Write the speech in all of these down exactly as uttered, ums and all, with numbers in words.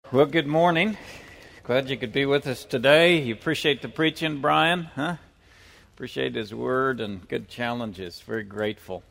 Well, good morning. Glad you could be with us today. You appreciate the preaching, Brian, huh? Appreciate his word and good challenges. Very grateful.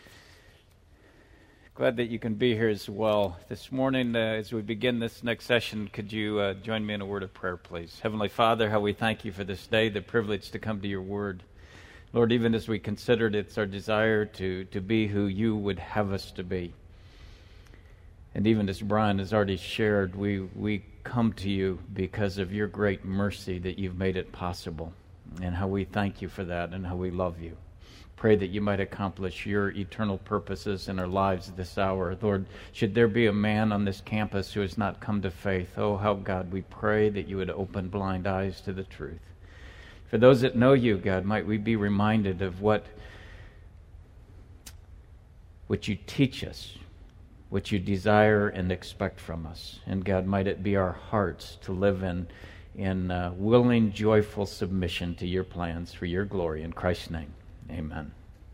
Glad that you can be here as well. This morning, uh, as we begin this next session, could you uh, join me in a word of prayer, please? Heavenly Father, how we thank you for this day, the privilege to come to your word. Lord, even as we considered, it's our desire to, to be who you would have us to be. And even as Brian has already shared, we, we come to you because of your great mercy that you've made it possible, and how we thank you for that and how we love you. Pray that you might accomplish your eternal purposes in our lives this hour. Lord, should there be a man on this campus who has not come to faith, oh, how, God, we pray that you would open blind eyes to the truth. For those that know you, God, might we be reminded of what, what you teach us, what you desire and expect from us. And God, might it be our hearts to live in, in uh, willing, joyful submission to your plans for your glory. In Christ's name, amen.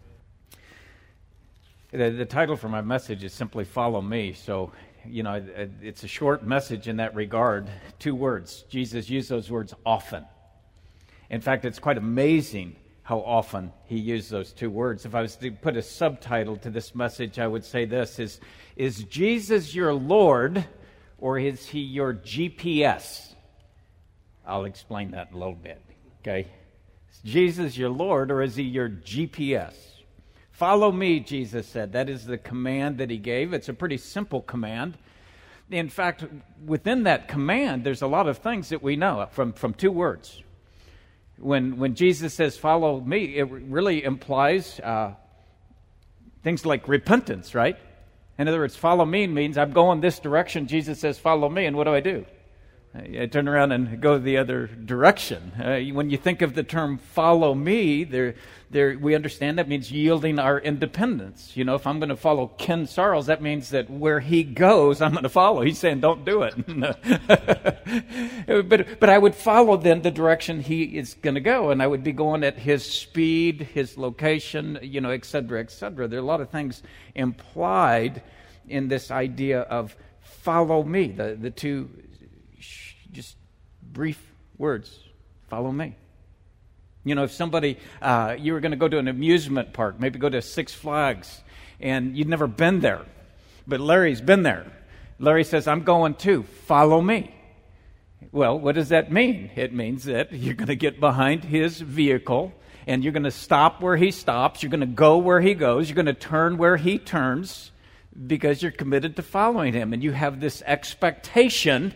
The, the title for my message is simply Follow Me. So, you know, it, it's a short message in that regard. Two words. Jesus used those words often. In fact, it's quite amazing how often he used those two words. If I was to put a subtitle to this message, I would say this, is, is Jesus your Lord, or is he your G P S? I'll explain that in a little bit, okay? Is Jesus your Lord, or is he your G P S? Follow me, Jesus said. That is the command that he gave. It's a pretty simple command. In fact, within that command, there's a lot of things that we know from, from two words. When when Jesus says, follow me, it really implies uh, things like repentance, right? In other words, follow me means I'm going this direction. Jesus says, follow me, and what do I do? I turn around and go the other direction. Uh, when you think of the term follow me, there, there, we understand that means yielding our independence. You know, if I'm going to follow Ken Sarles, that means that where he goes, I'm going to follow. He's saying, don't do it. but, but I would follow then the direction he is going to go, and I would be going at his speed, his location, you know, et cetera, et cetera. There are a lot of things implied in this idea of follow me, the, the two just brief words, follow me. You know, if somebody, uh, you were going to go to an amusement park, maybe go to Six Flags, and you'd never been there, but Larry's been there. Larry says, I'm going too, follow me. Well, what does that mean? It means that you're going to get behind his vehicle, and you're going to stop where he stops, you're going to go where he goes, you're going to turn where he turns, because you're committed to following him, and you have this expectation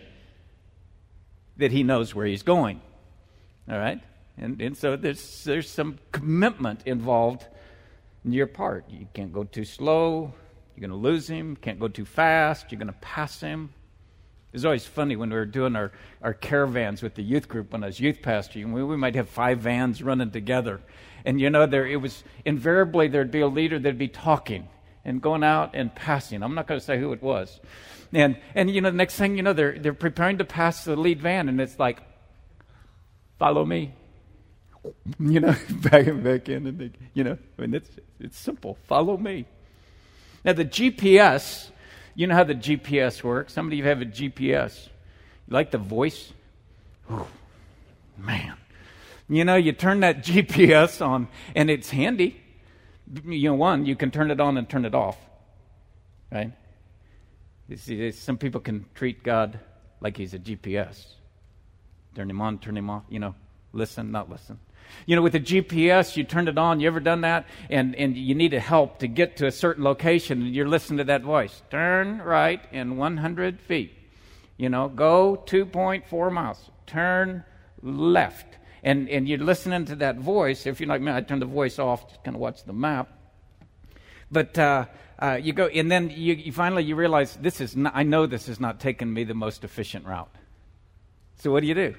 that he knows where he's going, all right? And and so there's there's some commitment involved in your part. You can't go too slow. You're going to lose him. Can't go too fast. You're going to pass him. It was always funny when we were doing our, our caravans with the youth group when I was youth pastor. We, we might have five vans running together. And, you know, there it was invariably there'd be a leader that'd be talking and going out and passing. I'm not going to say who it was. And, and you know, the next thing you know, they're they're preparing to pass the lead van, and it's like, follow me. You know, back and back in, and they, you know, I mean, it's it's simple. Follow me. Now, the G P S, you know how the G P S works. Some of you have a G P S. You like the voice? Whew, man. You know, you turn that G P S on, and it's handy. You know, one, you can turn it on and turn it off, right? You see, some people can treat God like he's a G P S. Turn him on, turn him off, you know, listen, not listen. You know, with a G P S, you turn it on, you ever done that? And and you need help to get to a certain location, and you're listening to that voice. Turn right in one hundred feet. You know, go two point four miles. Turn left. And and you're listening to that voice. If you're like me, I turn the voice off, just kind of watch the map. But uh, uh, you go, and then you, you finally you realize this is not, I know this is not taking me the most efficient route. So what do you do?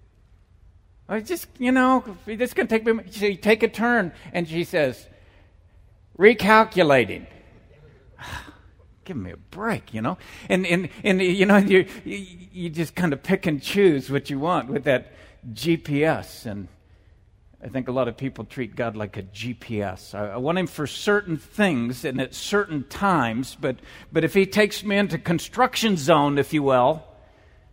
I just, you know, this is going to take me. So you take a turn, and she says, recalculating. Give me a break, you know. And and and you know, you you just kind of pick and choose what you want with that G P S. And I think a lot of people treat God like a G P S. I, I want him for certain things and at certain times, but but if he takes me into construction zone, if you will,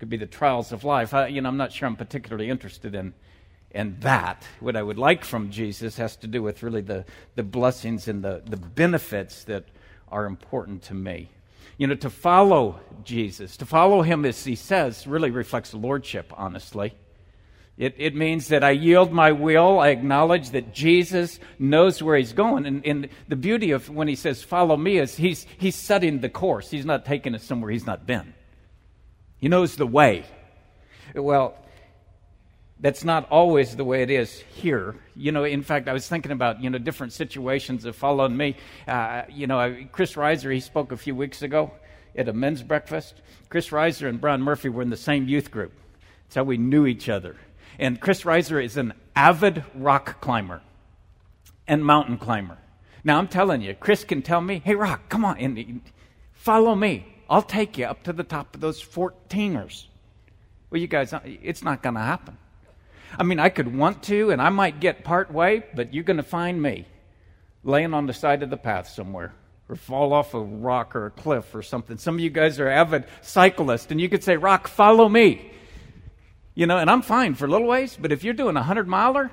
could be the trials of life. I, you know, I'm not sure I'm particularly interested in And that, what I would like from Jesus, has to do with really the, the blessings and the, the benefits that are important to me. You know, to follow Jesus, to follow him, as he says, really reflects lordship, honestly. It, it means that I yield my will. I acknowledge that Jesus knows where he's going. And, and the beauty of when he says, follow me, is he's, he's setting the course. He's not taking us somewhere he's not been. He knows the way. Well, that's not always the way it is here. You know, in fact, I was thinking about, you know, different situations of following me. Uh, you know, Chris Reiser, he spoke a few weeks ago at a men's breakfast. Chris Reiser and Brian Murphy were in the same youth group. That's how we knew each other. And Chris Reiser is an avid rock climber and mountain climber. Now, I'm telling you, Chris can tell me, hey, Rock, come on, and follow me. I'll take you up to the top of those fourteeners. Well, you guys, it's not going to happen. I mean, I could want to, and I might get part way, but you're going to find me laying on the side of the path somewhere or fall off a rock or a cliff or something. Some of you guys are avid cyclists, and you could say, Rock, follow me. You know, and I'm fine for a little ways, but if you're doing a hundred-miler,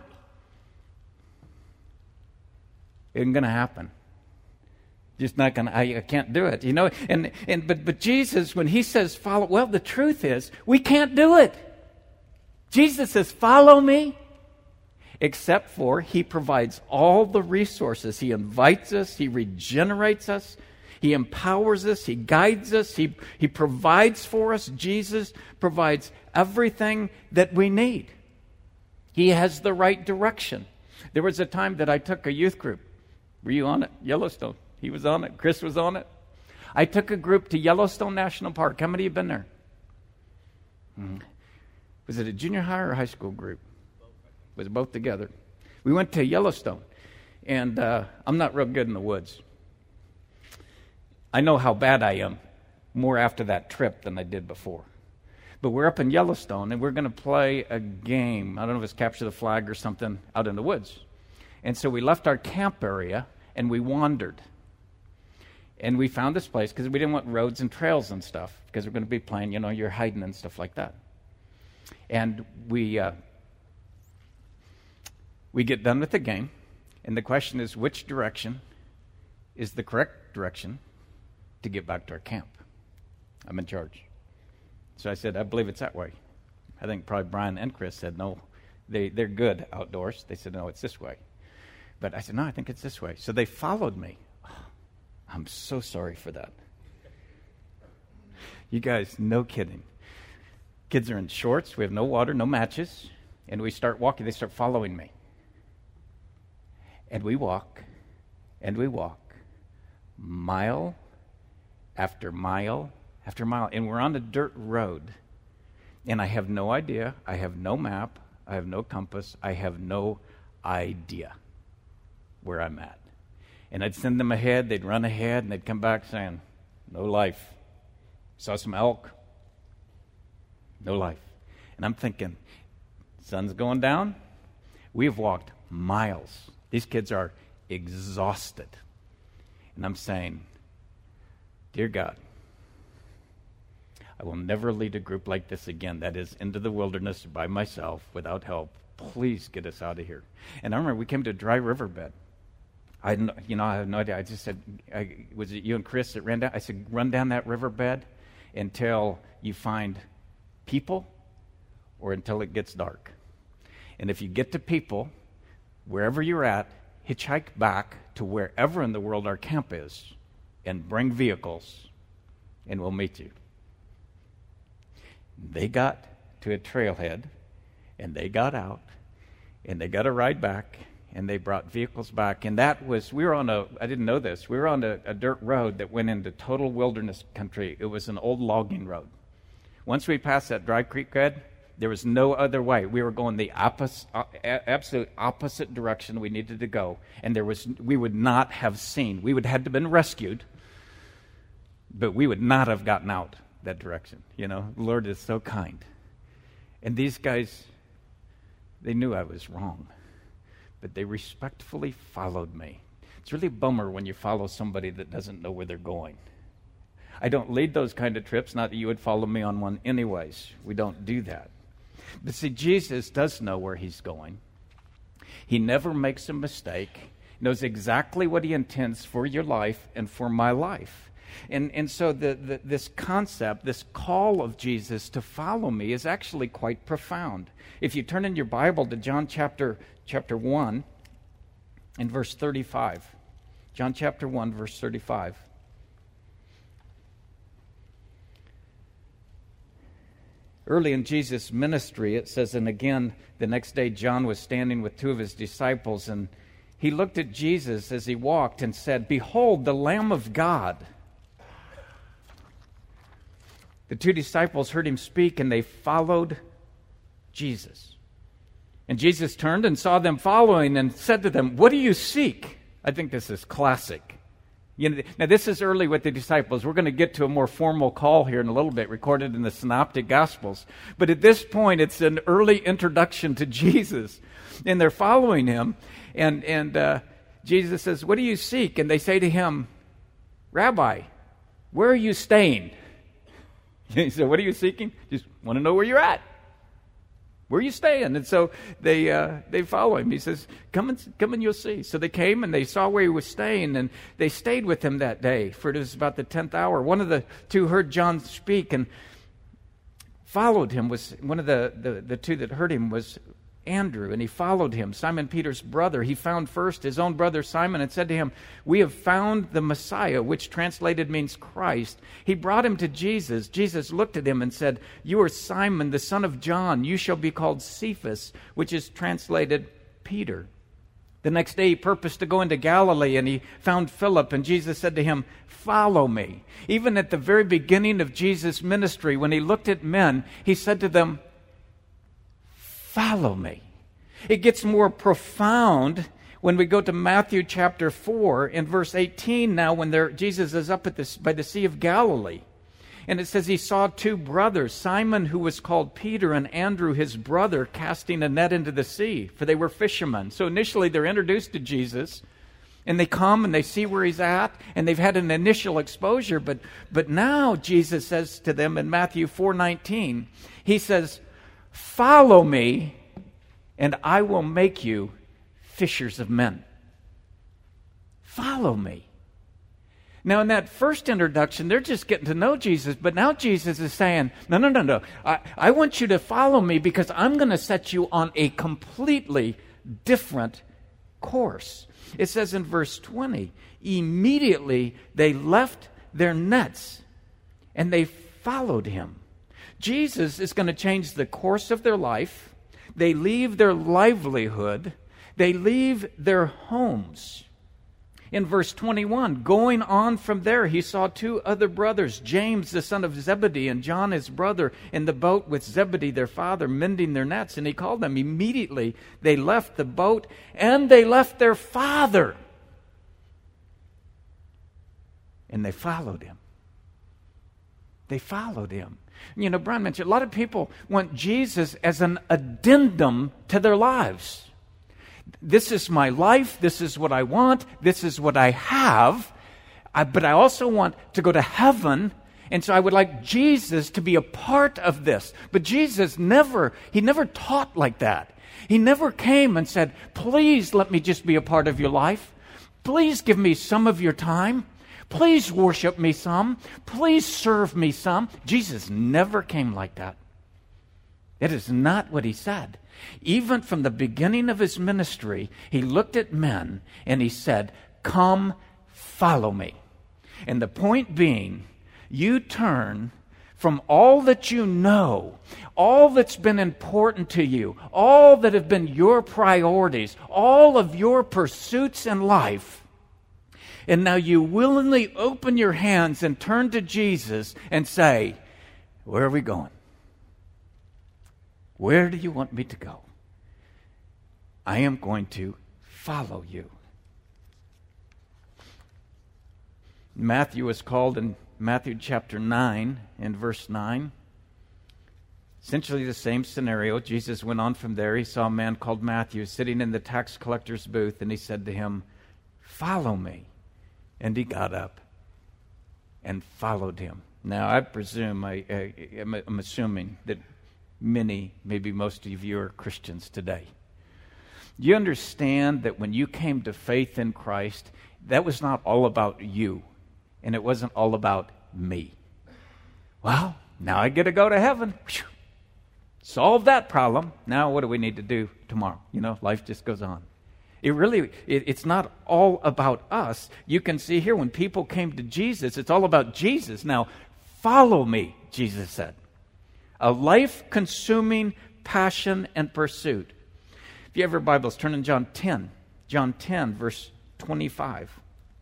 it ain't going to happen. Just not going to, I, I can't do it, you know. And, and but, but Jesus, when he says follow, well, the truth is, we can't do it. Jesus says, follow me, except for he provides all the resources. He invites us, he regenerates us, he empowers us, he guides us, he, he provides for us. Jesus provides everything that we need. He has the right direction. There was a time that I took a youth group. Were you on it? Yellowstone. He was on it. Chris was on it. I took a group to Yellowstone National Park. How many of you have been there? Hmm. Was it a junior high or a high school group? Was it both together? We went to Yellowstone, and uh, I'm not real good in the woods. I know how bad I am more after that trip than I did before. But we're up in Yellowstone, and we're going to play a game. I don't know if it's capture the flag or something out in the woods. And so we left our camp area, and we wandered. And we found this place because we didn't want roads and trails and stuff because we're going to be playing, you know, you're hiding and stuff like that. And we uh, we get done with the game, and the question is, which direction is the correct direction to get back to our camp? I'm in charge. So I said, I believe it's that way. I think probably Brian and Chris said, no, they, they're good outdoors. They said, no, it's this way. But I said, no, I think it's this way. So they followed me. Oh, I'm so sorry for that. You guys, no kidding. Kids are in shorts. We have no water, no matches. And we start walking. They start following me. And we walk, and we walk, mile after mile after mile. And we're on a dirt road. And I have no idea. I have no map. I have no compass. I have no idea where I'm at. And I'd send them ahead. They'd run ahead, and they'd come back saying, no life. Saw some elk. No life. And I'm thinking, sun's going down. We've walked miles. These kids are exhausted. And I'm saying, dear God, I will never lead a group like this again, that is into the wilderness by myself without help. Please get us out of here. And I remember we came to a dry riverbed. I, you know, I have no idea. I just said, I, was it you and Chris that ran down? I said, run down that riverbed until you find people or until it gets dark. And if you get to people, wherever you're at, hitchhike back to wherever in the world our camp is and bring vehicles, and we'll meet you. They got to a trailhead, and they got out, and they got a ride back, and they brought vehicles back. And that was, we were on a, I didn't know this, we were on a, a dirt road that went into total wilderness country. It was an old logging road. Once we passed that Dry Creek bed, there was no other way. We were going the opposite, uh, absolute opposite direction we needed to go. And there was, we would not have seen, we would have had to have been rescued, but we would not have gotten out that direction. You know, the Lord is so kind. And these guys, they knew I was wrong, but they respectfully followed me. It's really a bummer when you follow somebody that doesn't know where they're going. I don't lead those kind of trips, not that you would follow me on one anyways. We don't do that. But see, Jesus does know where he's going. He never makes a mistake, knows exactly what he intends for your life and for my life. And and so the, the, this concept, this call of Jesus to follow me is actually quite profound. If you turn in your Bible to John chapter chapter one and verse thirty-five. John chapter one, verse thirty-five. Early in Jesus' ministry, it says, and again, the next day John was standing with two of his disciples, and he looked at Jesus as he walked and said, "Behold, the Lamb of God." The two disciples heard him speak, and they followed Jesus. And Jesus turned and saw them following and said to them, "What do you seek?" I think this is classic. You know, now, this is early with the disciples. We're going to get to a more formal call here in a little bit, recorded in the Synoptic Gospels. But at this point, it's an early introduction to Jesus. And they're following him. And, and uh, Jesus says, "What do you seek?" And they say to him, "Rabbi, where are you staying?" He said, "What are you seeking?" "Just want to know where you're at. Where are you staying?" And so they uh, they follow him. He says, come and, come and you'll see. So they came and they saw where he was staying, and they stayed with him that day, for it was about the tenth hour. One of the two heard John speak and followed him. Was one of the, the, the two that heard him was Andrew, and he followed him, Simon Peter's brother. He found first his own brother Simon and said to him, "We have found the Messiah," which translated means Christ. He brought him to Jesus. Jesus looked at him and said, "You are Simon, the son of John. You shall be called Cephas," which is translated Peter. The next day he purposed to go into Galilee, and he found Philip, and Jesus said to him, "Follow me." Even at the very beginning of Jesus' ministry, when he looked at men, he said to them, "Follow me." It gets more profound when we go to Matthew chapter four in verse eighteen now, when there, Jesus is up at this, by the Sea of Galilee. And it says he saw two brothers, Simon, who was called Peter, and Andrew, his brother, casting a net into the sea, for they were fishermen. So initially they're introduced to Jesus, and they come and they see where he's at, and they've had an initial exposure. But, but now Jesus says to them in Matthew four nineteen, he says, "Follow me, and I will make you fishers of men." Follow me. Now, in that first introduction, they're just getting to know Jesus, but now Jesus is saying, no, no, no, no. I, I want you to follow me because I'm going to set you on a completely different course. It says in verse twenty, immediately they left their nets and they followed him. Jesus is going to change the course of their life. They leave their livelihood. They leave their homes. In verse twenty-one, going on from there, he saw two other brothers, James, the son of Zebedee, and John, his brother, in the boat with Zebedee, their father, mending their nets. And he called them. Immediately, they left the boat and they left their father. And they followed him. They followed him. You know, Brian mentioned, a lot of people want Jesus as an addendum to their lives. This is my life. This is what I want. This is what I have. I, but I also want to go to heaven. And so I would like Jesus to be a part of this. But Jesus never, he never taught like that. He never came and said, "Please let me just be a part of your life. Please give me some of your time. Please worship me some. Please serve me some." Jesus never came like that. That is not what he said. Even from the beginning of his ministry, he looked at men and he said, "Come, follow me." And the point being, you turn from all that you know, all that's been important to you, all that have been your priorities, all of your pursuits in life, and now you willingly open your hands and turn to Jesus and say, "Where are we going? Where do you want me to go? I am going to follow you." Matthew is called in Matthew chapter nine and verse nine. Essentially the same scenario. Jesus went on from there. He saw a man called Matthew sitting in the tax collector's booth, and he said to him, "Follow me." And he got up and followed him. Now, I presume, I, I, I'm assuming that many, maybe most of you are Christians today. You understand that when you came to faith in Christ, that was not all about you, and it wasn't all about me. Well, now I get to go to heaven. Whew. Solve that problem. Now what do we need to do tomorrow? You know, life just goes on. It really, it, it's not all about us. You can see here when people came to Jesus, it's all about Jesus. Now, follow me, Jesus said. A life-consuming passion and pursuit. If you have your Bibles, turn in John ten. John ten, verse twenty-five.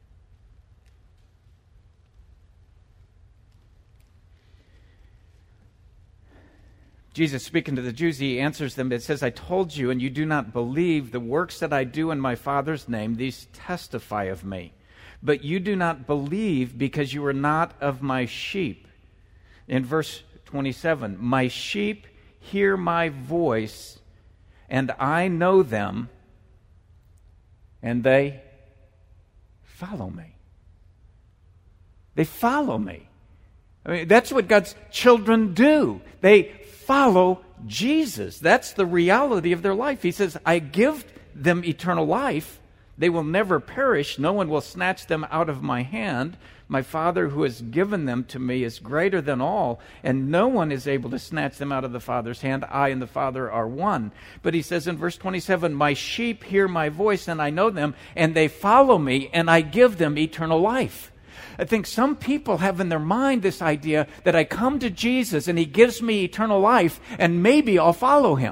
Jesus speaking to the Jews, he answers them. It says, I told you, and you do not believe the works that I do in my Father's name. These testify of me. But you do not believe because you are not of my sheep. In verse twenty-seven, my sheep hear my voice, and I know them, and they follow me. They follow me. I mean, that's what God's children do. They follow Jesus. That's the reality of their life. He says, I give them eternal life. They will never perish. No one will snatch them out of my hand. My Father who has given them to me is greater than all, and no one is able to snatch them out of the Father's hand. I and the Father are one. But he says in verse twenty-seven, my sheep hear my voice, and I know them, and they follow me, and I give them eternal life. I think some people have in their mind this idea that I come to Jesus and he gives me eternal life and maybe I'll follow him.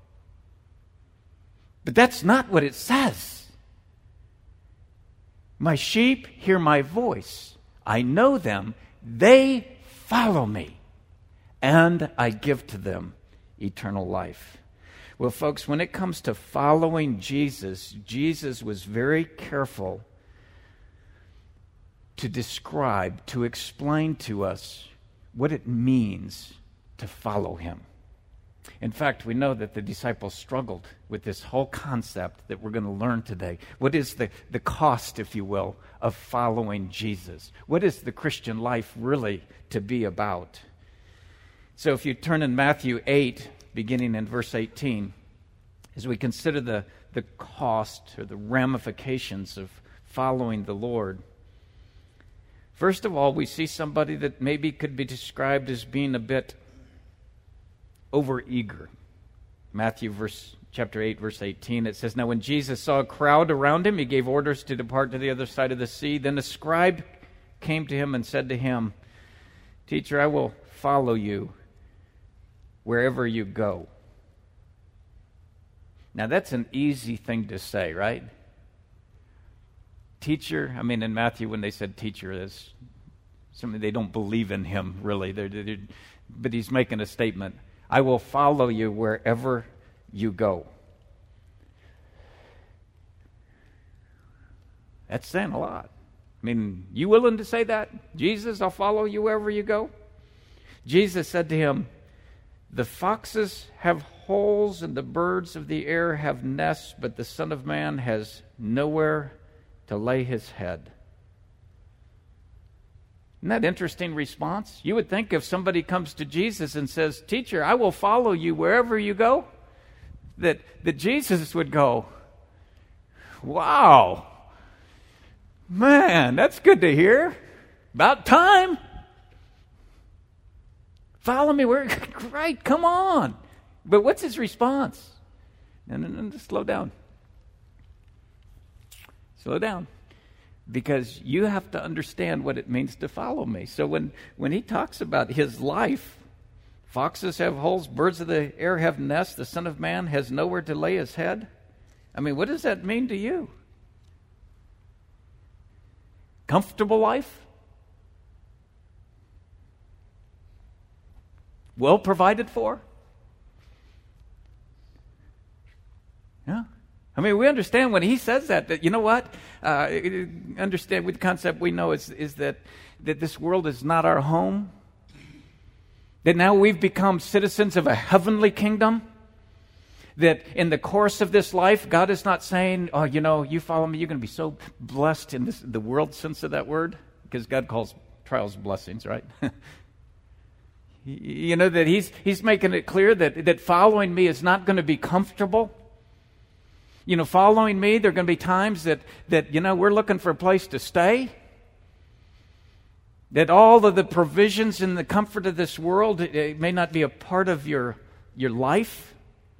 But that's not what it says. My sheep hear my voice. I know them. They follow me. And I give to them eternal life. Well, folks, when it comes to following Jesus, Jesus was very careful to describe, to explain to us what it means to follow him. In fact, we know that the disciples struggled with this whole concept that we're going to learn today. What is the, the cost, if you will, of following Jesus? What is the Christian life really to be about? So if you turn in Matthew eight, beginning in verse eighteen, as we consider the, the cost or the ramifications of following the Lord, first of all, we see somebody that maybe could be described as being a bit overeager. Matthew verse, chapter eight, verse eighteen, it says, now when Jesus saw a crowd around him, he gave orders to depart to the other side of the sea. Then a scribe came to him and said to him, Teacher, I will follow you wherever you go. Now that's an easy thing to say, right? Teacher, I mean, in Matthew, when they said teacher, is something they don't believe in him, really. They're, they're, but he's making a statement. I will follow you wherever you go. That's saying a lot. I mean, you willing to say that? Jesus, I'll follow you wherever you go? Jesus said to him, the foxes have holes and the birds of the air have nests, but the Son of Man has nowhere to lay his head. Isn't that an interesting response? You would think if somebody comes to Jesus and says, Teacher, I will follow you wherever you go, that, that Jesus would go, wow, man, that's good to hear. About time. Follow me where, great, come on. But what's his response? No, no, no, just slow down. Slow down. Because you have to understand what it means to follow me. So when, when he talks about his life, foxes have holes, birds of the air have nests, the Son of Man has nowhere to lay his head. I mean, what does that mean to you? Comfortable life? Well provided for? Yeah. I mean, we understand when he says that, that you know what? Uh, understand with the concept we know is, is that, that this world is not our home. That now we've become citizens of a heavenly kingdom. That in the course of this life, God is not saying, oh, you know, you follow me, you're going to be so blessed in this, the world sense of that word. Because God calls trials, blessings, right? You know, that he's he's making it clear that, that following me is not going to be comfortable. You know, following me, there are going to be times that, that, you know, we're looking for a place to stay. That all of the provisions and the comfort of this world, it, it may not be a part of your, your life.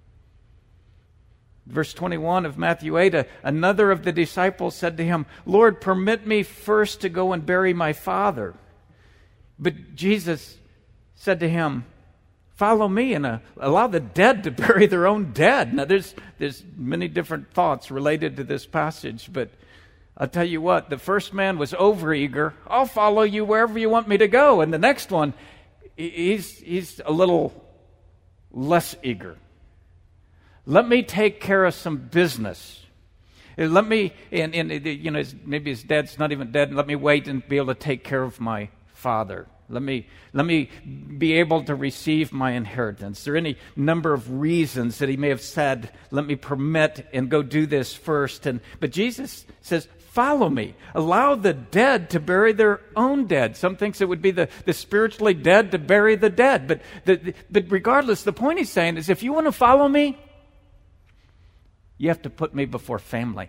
Verse twenty-one of Matthew eight, another of the disciples said to him, Lord, permit me first to go and bury my father. But Jesus said to him, follow me and uh, allow the dead to bury their own dead. Now, there's there's many different thoughts related to this passage, but I'll tell you what, the first man was overeager. I'll follow you wherever you want me to go. And the next one, he's he's a little less eager. Let me take care of some business. Let me, and, and you know, maybe his dad's not even dead. Let me wait and be able to take care of my father. Let me let me be able to receive my inheritance. There are any number of reasons that he may have said, let me permit and go do this first. And but Jesus says, follow me. Allow the dead to bury their own dead. Some thinks it would be the, the spiritually dead to bury the dead. But, the, but regardless, the point he's saying is if you want to follow me, you have to put me before family.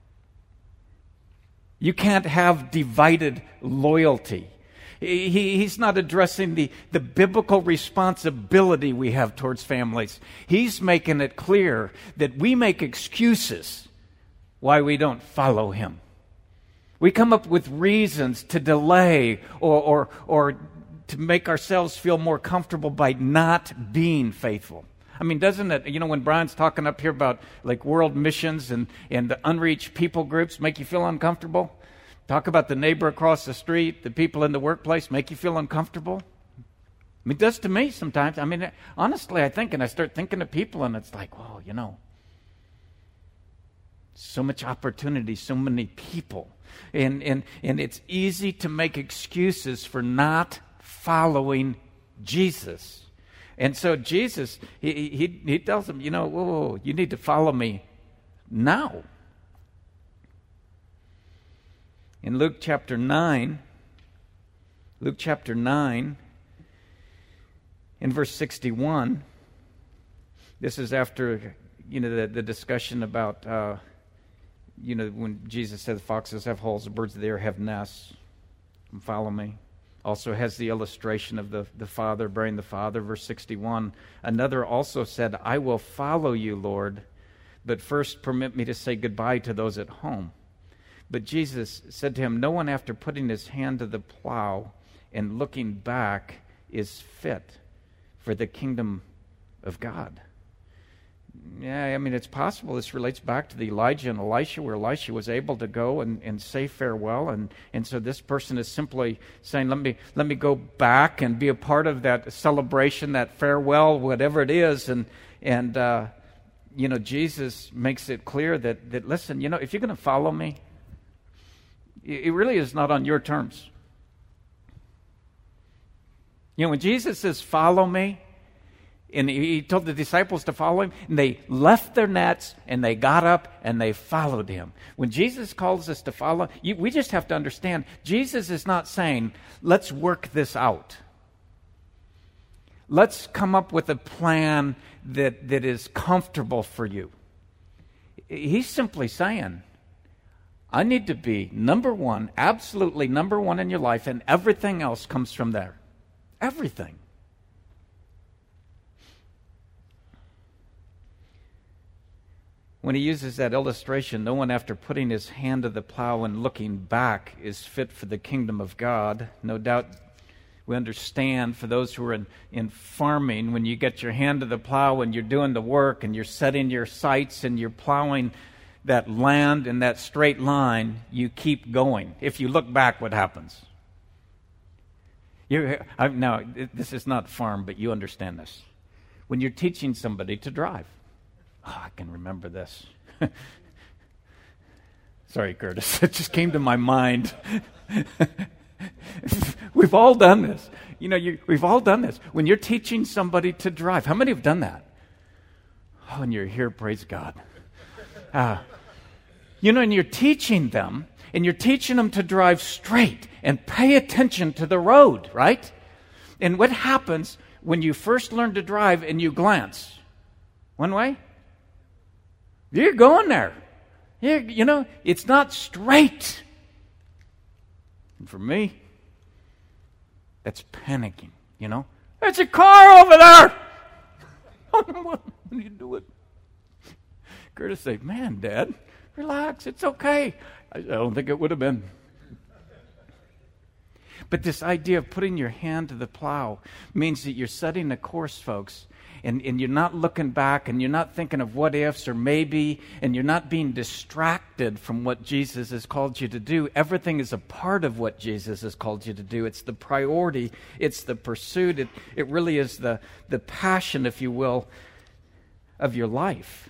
You can't have divided loyalty. He, he's not addressing the, the biblical responsibility we have towards families. He's making it clear that we make excuses why we don't follow him. We come up with reasons to delay or, or, or to make ourselves feel more comfortable by not being faithful. I mean, doesn't it, you know, when Brian's talking up here about like world missions and, and the unreached people groups make you feel uncomfortable? Talk about the neighbor across the street, the people in the workplace, make you feel uncomfortable? I mean, it does to me sometimes. I mean, honestly, I think, and I start thinking of people, and it's like, whoa, you know, so much opportunity, so many people. And, and, and it's easy to make excuses for not following Jesus. And so Jesus, he, he, he tells them, you know, whoa, whoa, you need to follow me now. In Luke chapter nine, Luke chapter nine, in verse sixty-one, this is after, you know, the, the discussion about, uh, you know, when Jesus said the foxes have holes, the birds of the air have nests. Follow me. Also has the illustration of the, the father burying the father, verse sixty-one. Another also said, I will follow you, Lord, but first permit me to say goodbye to those at home. But Jesus said to him, no one after putting his hand to the plow and looking back is fit for the kingdom of God. Yeah, I mean, it's possible this relates back to the Elijah and Elisha, where Elisha was able to go and, and say farewell. And, and so this person is simply saying, let me let me go back and be a part of that celebration, that farewell, whatever it is. And, and uh, you know, Jesus makes it clear that, that, listen, you know, if you're going to follow me, it really is not on your terms. You know, when Jesus says, follow me, and he told the disciples to follow him, and they left their nets, and they got up, and they followed him. When Jesus calls us to follow, you, we just have to understand, Jesus is not saying, let's work this out. Let's come up with a plan that, that is comfortable for you. He's simply saying, I need to be number one, absolutely number one in your life, and everything else comes from there. Everything. When he uses that illustration, no one after putting his hand to the plow and looking back is fit for the kingdom of God. No doubt we understand for those who are in, in farming, when you get your hand to the plow and you're doing the work and you're setting your sights and you're plowing that land in that straight line, you keep going. If you look back, what happens? You, I, now, this is not farm, but you understand this. When you're teaching somebody to drive, oh, I can remember this. Sorry, Curtis, it just came to my mind. We've all done this. You know, you, we've all done this. When you're teaching somebody to drive, how many have done that? Oh, and you're here, praise God. Uh, you know, and you're teaching them, And you're teaching them to drive straight and pay attention to the road, right? And what happens when you first learn to drive and you glance? One way? You're going there. You're, you know, it's not straight. And for me, that's panicking, you know. There's a car over there. What are you doing? Curtis say, man, Dad, relax. It's okay. I, I don't think it would have been. But this idea of putting your hand to the plow means that you're setting a course, folks, and, and you're not looking back, and you're not thinking of what ifs or maybe, and you're not being distracted from what Jesus has called you to do. Everything is a part of what Jesus has called you to do. It's the priority. It's the pursuit. It, it really is the, the passion, if you will, of your life.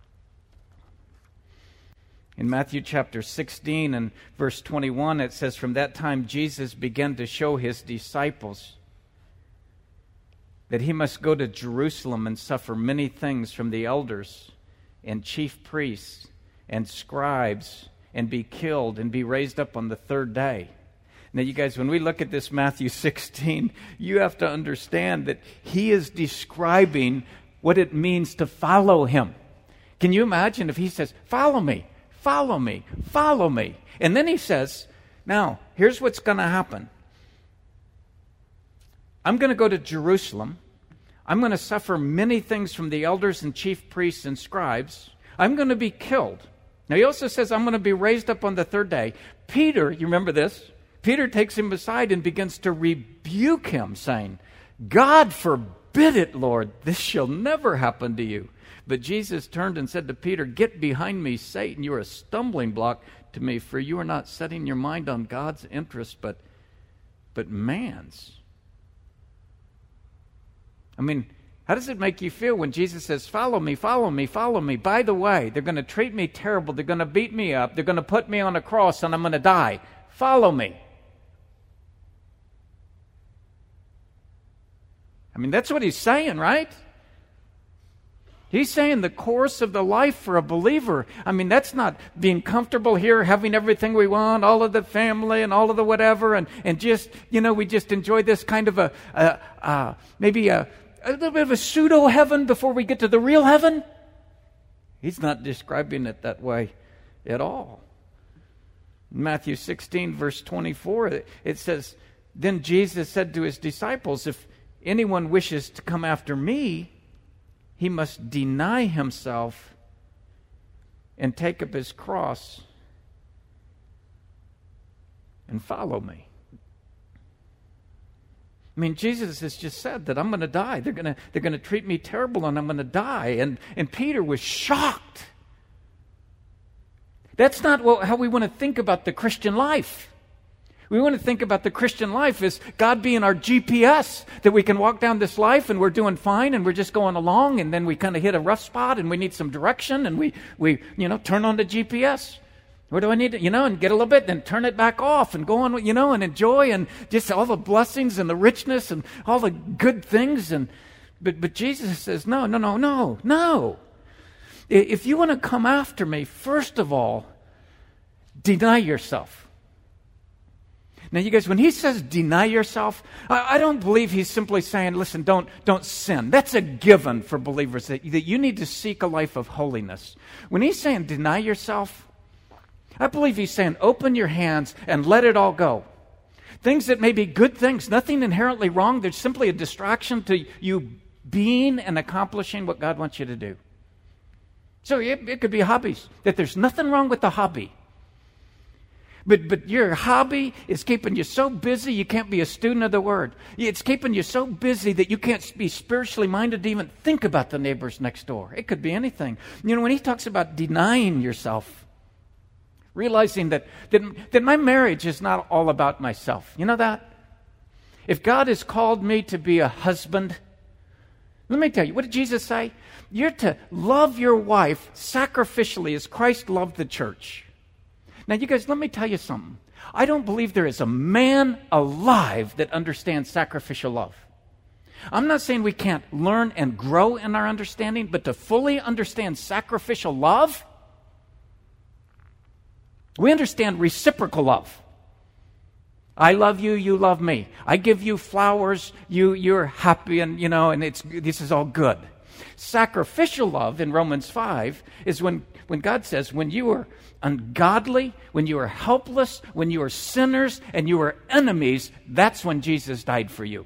In Matthew chapter sixteen and verse twenty-one, it says, from that time Jesus began to show his disciples that he must go to Jerusalem and suffer many things from the elders and chief priests and scribes and be killed and be raised up on the third day. Now, you guys, when we look at this Matthew sixteen, you have to understand that he is describing what it means to follow him. Can you imagine if he says, follow me? Follow me, follow me. And then he says, now, here's what's going to happen. I'm going to go to Jerusalem. I'm going to suffer many things from the elders and chief priests and scribes. I'm going to be killed. Now, he also says, I'm going to be raised up on the third day. Peter, you remember this? Peter takes him aside and begins to rebuke him, saying, God forbid it, Lord. This shall never happen to you. But Jesus turned and said to Peter, get behind me, Satan. You are a stumbling block to me, for you are not setting your mind on God's interest, but, but man's. I mean, how does it make you feel when Jesus says, follow me, follow me, follow me? By the way, they're going to treat me terrible. They're going to beat me up. They're going to put me on a cross, and I'm going to die. Follow me. I mean, that's what he's saying, right? He's saying the course of the life for a believer. I mean, that's not being comfortable here, having everything we want, all of the family and all of the whatever, and, and just, you know, we just enjoy this kind of a, a, a maybe a, a little bit of a pseudo-heaven before we get to the real heaven. He's not describing it that way at all. In Matthew sixteen, verse twenty-four, it, it says, then Jesus said to his disciples, if anyone wishes to come after me, he must deny himself and take up his cross and follow me. I mean, Jesus has just said that I'm going to die. They're going to they're going to treat me terrible, and I'm going to die. And and Peter was shocked. That's not what, how we want to think about the Christian life. We want to think about the Christian life as God being our G P S, that we can walk down this life and we're doing fine and we're just going along, and then we kind of hit a rough spot and we need some direction, and we, we you know, turn on the G P S. Where do I need to, you know, and get a little bit, then turn it back off and go on, you know, and enjoy and just all the blessings and the richness and all the good things. And but but Jesus says, no, no, no, no, no. If you want to come after me, first of all, deny yourself. Now, you guys, when he says deny yourself, I, I don't believe he's simply saying, listen, don't, don't sin. That's a given for believers, that, that you need to seek a life of holiness. When he's saying deny yourself, I believe he's saying open your hands and let it all go. Things that may be good things, nothing inherently wrong. There's simply a distraction to you being and accomplishing what God wants you to do. So it, it could be hobbies, that there's nothing wrong with the hobby. But but your hobby is keeping you so busy you can't be a student of the Word. It's keeping you so busy that you can't be spiritually minded to even think about the neighbors next door. It could be anything. You know, when he talks about denying yourself, realizing that, that, that my marriage is not all about myself. You know that? If God has called me to be a husband, let me tell you, what did Jesus say? You're to love your wife sacrificially as Christ loved the church. Now, you guys, let me tell you something. I don't believe there is a man alive that understands sacrificial love. I'm not saying we can't learn and grow in our understanding, but to fully understand sacrificial love, We understand reciprocal love. I love you, you love me. I give you flowers, you, you're happy, and you know, and it's this is all good. Sacrificial love in Romans five is when, when God says, when you are ungodly, when you are helpless, when you are sinners, and you are enemies, that's when Jesus died for you.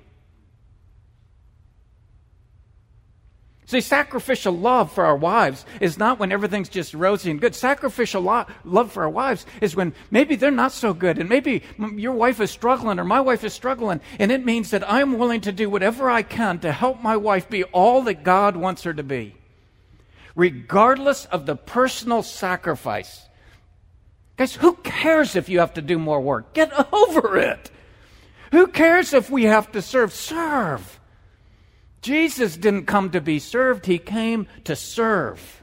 See, sacrificial love for our wives is not when everything's just rosy and good. Sacrificial lo- love for our wives is when maybe they're not so good, and maybe your wife is struggling or my wife is struggling, and it means that I'm willing to do whatever I can to help my wife be all that God wants her to be, regardless of the personal sacrifice. Guys, who cares if you have to do more work? Get over it. Who cares if we have to serve? Serve. Jesus didn't come to be served. He came to serve.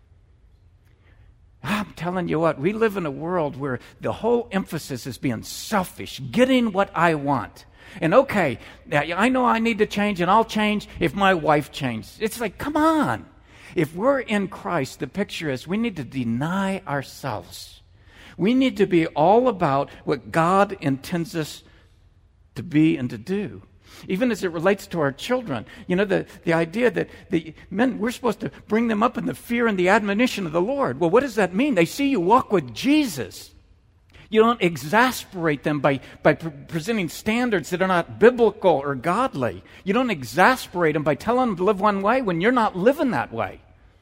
I'm telling you what, we live in a world where the whole emphasis is being selfish, getting what I want. And okay, I know I need to change, and I'll change if my wife changes. It's like, come on. If we're in Christ, the picture is we need to deny ourselves. We need to be all about what God intends us to be and to do. Even as it relates to our children, you know, the, the idea that the men, we're supposed to bring them up in the fear and the admonition of the Lord. Well, what does that mean? They see you walk with Jesus. You don't exasperate them by, by pre- presenting standards that are not biblical or godly. You don't exasperate them by telling them to live one way when you're not living that way.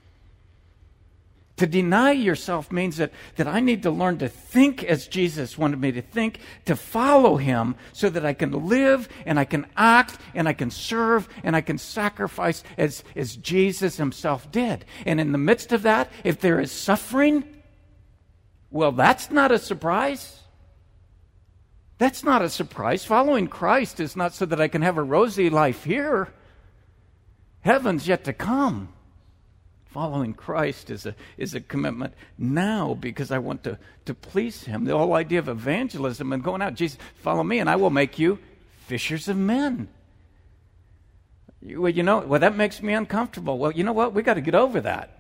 To deny yourself means that, that I need to learn to think as Jesus wanted me to think, to follow him so that I can live and I can act and I can serve and I can sacrifice as, as Jesus himself did. And in the midst of that, if there is suffering, well, that's not a surprise. That's not a surprise. Following Christ is not so that I can have a rosy life here. Heaven's yet to come. Following Christ is a is a commitment now because I want to, to please him. The whole idea of evangelism and going out, Jesus, follow me and I will make you fishers of men. You, well, you know, well, that makes me uncomfortable. Well, you know what? We got to get over that.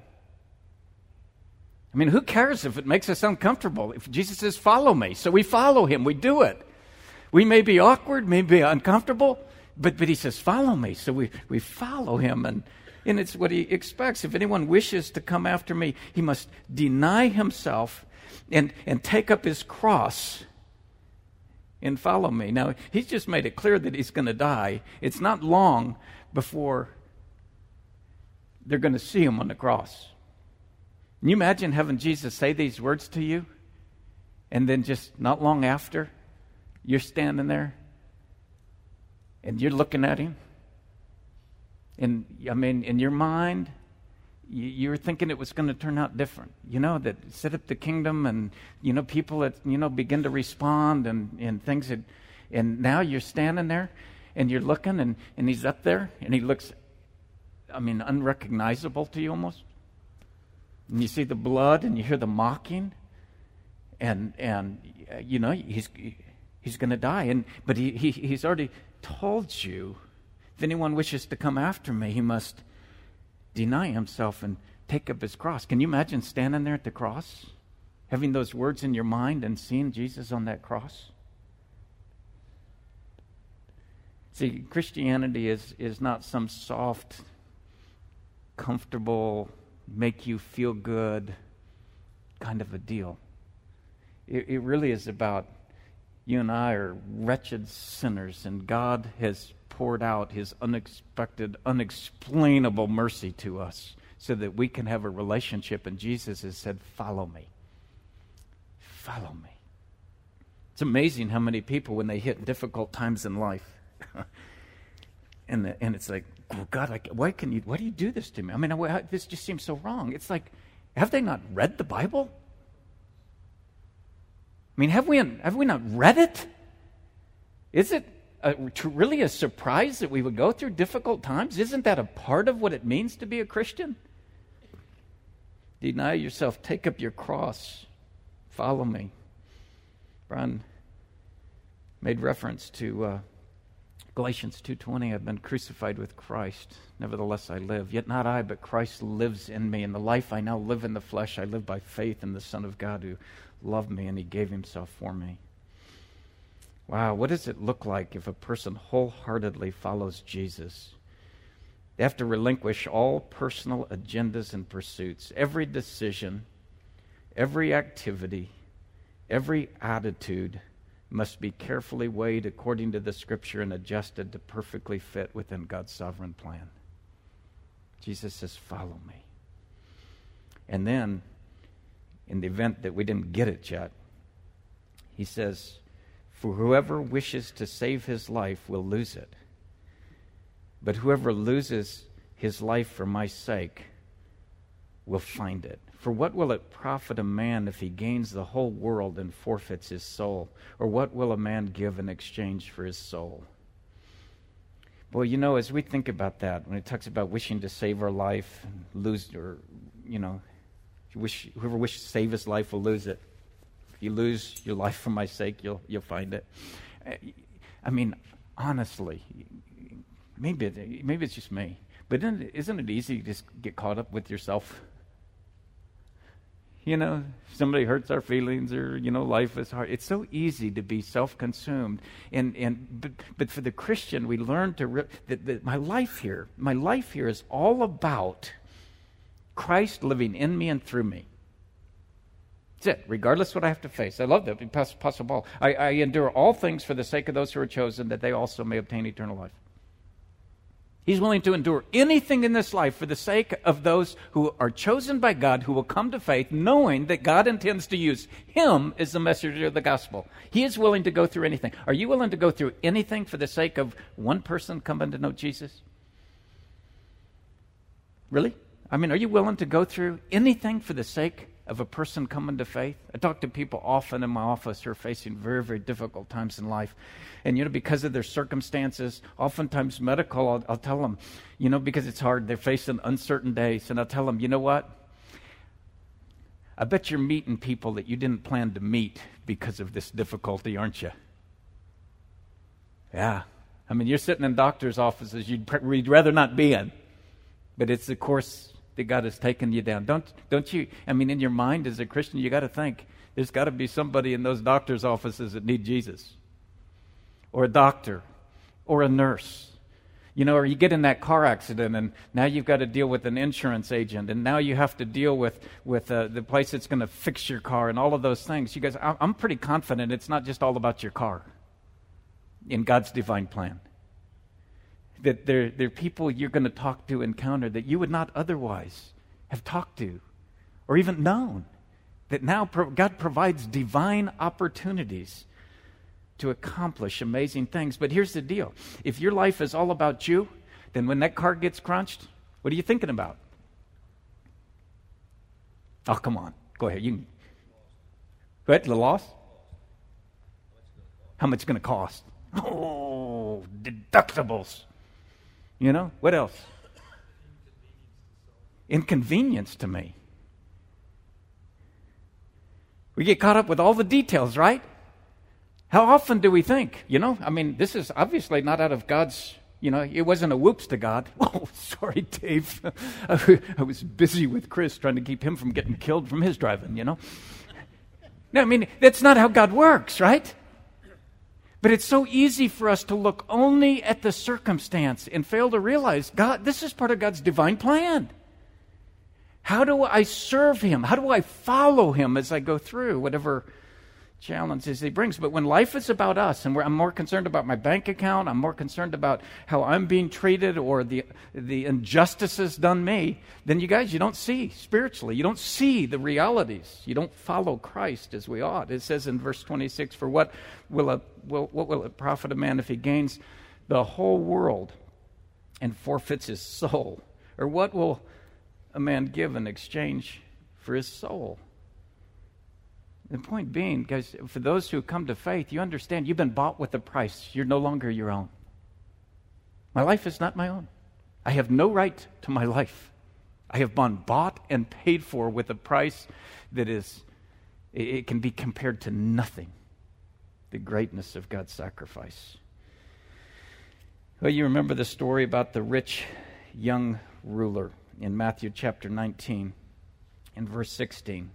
I mean, who cares if it makes us uncomfortable? If Jesus says, follow me. So we follow him. We do it. We may be awkward, may be uncomfortable, but, but he says, follow me. So we, we follow him, and And it's what he expects. If anyone wishes to come after me, he must deny himself and, and take up his cross and follow me. Now, he's just made it clear that he's going to die. It's not long before they're going to see him on the cross. Can you imagine having Jesus say these words to you? And then just not long after, you're standing there and you're looking at him. And I mean, in your mind, you, you were thinking it was going to turn out different. You know, that set up the kingdom and, you know, people that, you know, begin to respond and, and things that, and now you're standing there and you're looking and, and he's up there and he looks, I mean, unrecognizable to you almost. And you see the blood and you hear the mocking and, and you know, he's, he's going to die. And, but he, he, he's already told you, if anyone wishes to come after me, he must deny himself and take up his cross. Can you imagine standing there at the cross, having those words in your mind and seeing Jesus on that cross? See, Christianity is, is not some soft, comfortable, make you feel good kind of a deal. It, it really is about you and I are wretched sinners, and God has poured out his unexpected, unexplainable mercy to us so that we can have a relationship. And Jesus has said, follow me. Follow me. It's amazing how many people, when they hit difficult times in life, and the, and it's like, oh God, I, why can you? Why do you do this to me? I mean, I, this just seems so wrong. It's like, have they not read the Bible? I mean, have we have we not read it? Is it a, really a surprise that we would go through difficult times? Isn't that a part of what it means to be a Christian? Deny yourself, take up your cross, follow me. Brian made reference to uh, Galatians two twenty, I've been crucified with Christ. Nevertheless I live. Yet not I, but Christ lives in me. And the life I now live in the flesh, I live by faith in the Son of God who loved me and he gave himself for me. Wow, what does it look like if a person wholeheartedly follows Jesus? They have to relinquish all personal agendas and pursuits. Every decision, every activity, every attitude must be carefully weighed according to the Scripture and adjusted to perfectly fit within God's sovereign plan. Jesus says, follow me. And then, in the event that we didn't get it yet, he says, for whoever wishes to save his life will lose it. But whoever loses his life for my sake will find it. For what will it profit a man if he gains the whole world and forfeits his soul? Or what will a man give in exchange for his soul? Well, you know, as we think about that, when it talks about wishing to save our life, and lose, or, you know, wish, whoever wishes to save his life will lose it. If you lose your life for my sake, you'll you'll find it. I mean, honestly, maybe it, maybe it's just me, but isn't it, isn't it easy to just get caught up with yourself? You know, if somebody hurts our feelings, or, you know, life is hard. It's so easy to be self-consumed. And and but, but for the Christian, we learn to re- that, that my life here, my life here is all about Christ living in me and through me. That's it, regardless of what I have to face. I love that. Apostle Paul, I, I endure all things for the sake of those who are chosen, that they also may obtain eternal life. He's willing to endure anything in this life for the sake of those who are chosen by God, who will come to faith, knowing that God intends to use him as the messenger of the gospel. He is willing to go through anything. Are you willing to go through anything for the sake of one person coming to know Jesus? Really? I mean, are you willing to go through anything for the sake of a person coming to faith? I talk to people often in my office who are facing very, very difficult times in life. And, you know, because of their circumstances, oftentimes medical, I'll, I'll tell them, you know, because it's hard, they're facing uncertain days. And I'll tell them, you know what? I bet you're meeting people that you didn't plan to meet because of this difficulty, aren't you? Yeah. I mean, you're sitting in doctor's offices you'd, pr- you'd rather not be in. But it's the course that God has taken you down. Don't don't you, I mean, in your mind as a Christian, you got to think, there's got to be somebody in those doctor's offices that need Jesus. Or a doctor. Or a nurse. You know, or you get in that car accident and now you've got to deal with an insurance agent, and now you have to deal with, with uh, the place that's going to fix your car and all of those things. You guys, I'm pretty confident it's not just all about your car in God's divine plan. That there, there are people you're going to talk to, encounter, that you would not otherwise have talked to or even known. That now pro- God provides divine opportunities to accomplish amazing things. But here's the deal. If your life is all about you, then when that car gets crunched, what are you thinking about? Oh, come on. Go ahead. You can. Go ahead. The loss? How much it's going to cost? Oh, deductibles. You know, what else? Inconvenience to me. We get caught up with all the details, right? How often do we think, you know, I mean, this is obviously not out of God's, you know, it wasn't a whoops to God. Oh, sorry, Dave. I was busy with Chris trying to keep him from getting killed from his driving, you know. No, I mean, that's not how God works, right? But it's so easy for us to look only at the circumstance and fail to realize, God, this is part of God's divine plan. How do I serve him? How do I follow him as I go through whatever challenges he brings? But when life is about us, and we're, I'm more concerned about my bank account, I'm more concerned about how I'm being treated or the the injustices done me, then you guys, you don't see spiritually. You don't see the realities. You don't follow Christ as we ought. It says in verse twenty-six, for what will a will, what will it profit a man if he gains the whole world and forfeits his soul? Or what will a man give in exchange for his soul? The point being, guys, for those who come to faith, you understand you've been bought with a price. You're no longer your own. My life is not my own. I have no right to my life. I have been bought and paid for with a price that is, it can be compared to nothing. The greatness of God's sacrifice. Well, you remember the story about the rich young ruler in Matthew chapter nineteen and verse sixteen.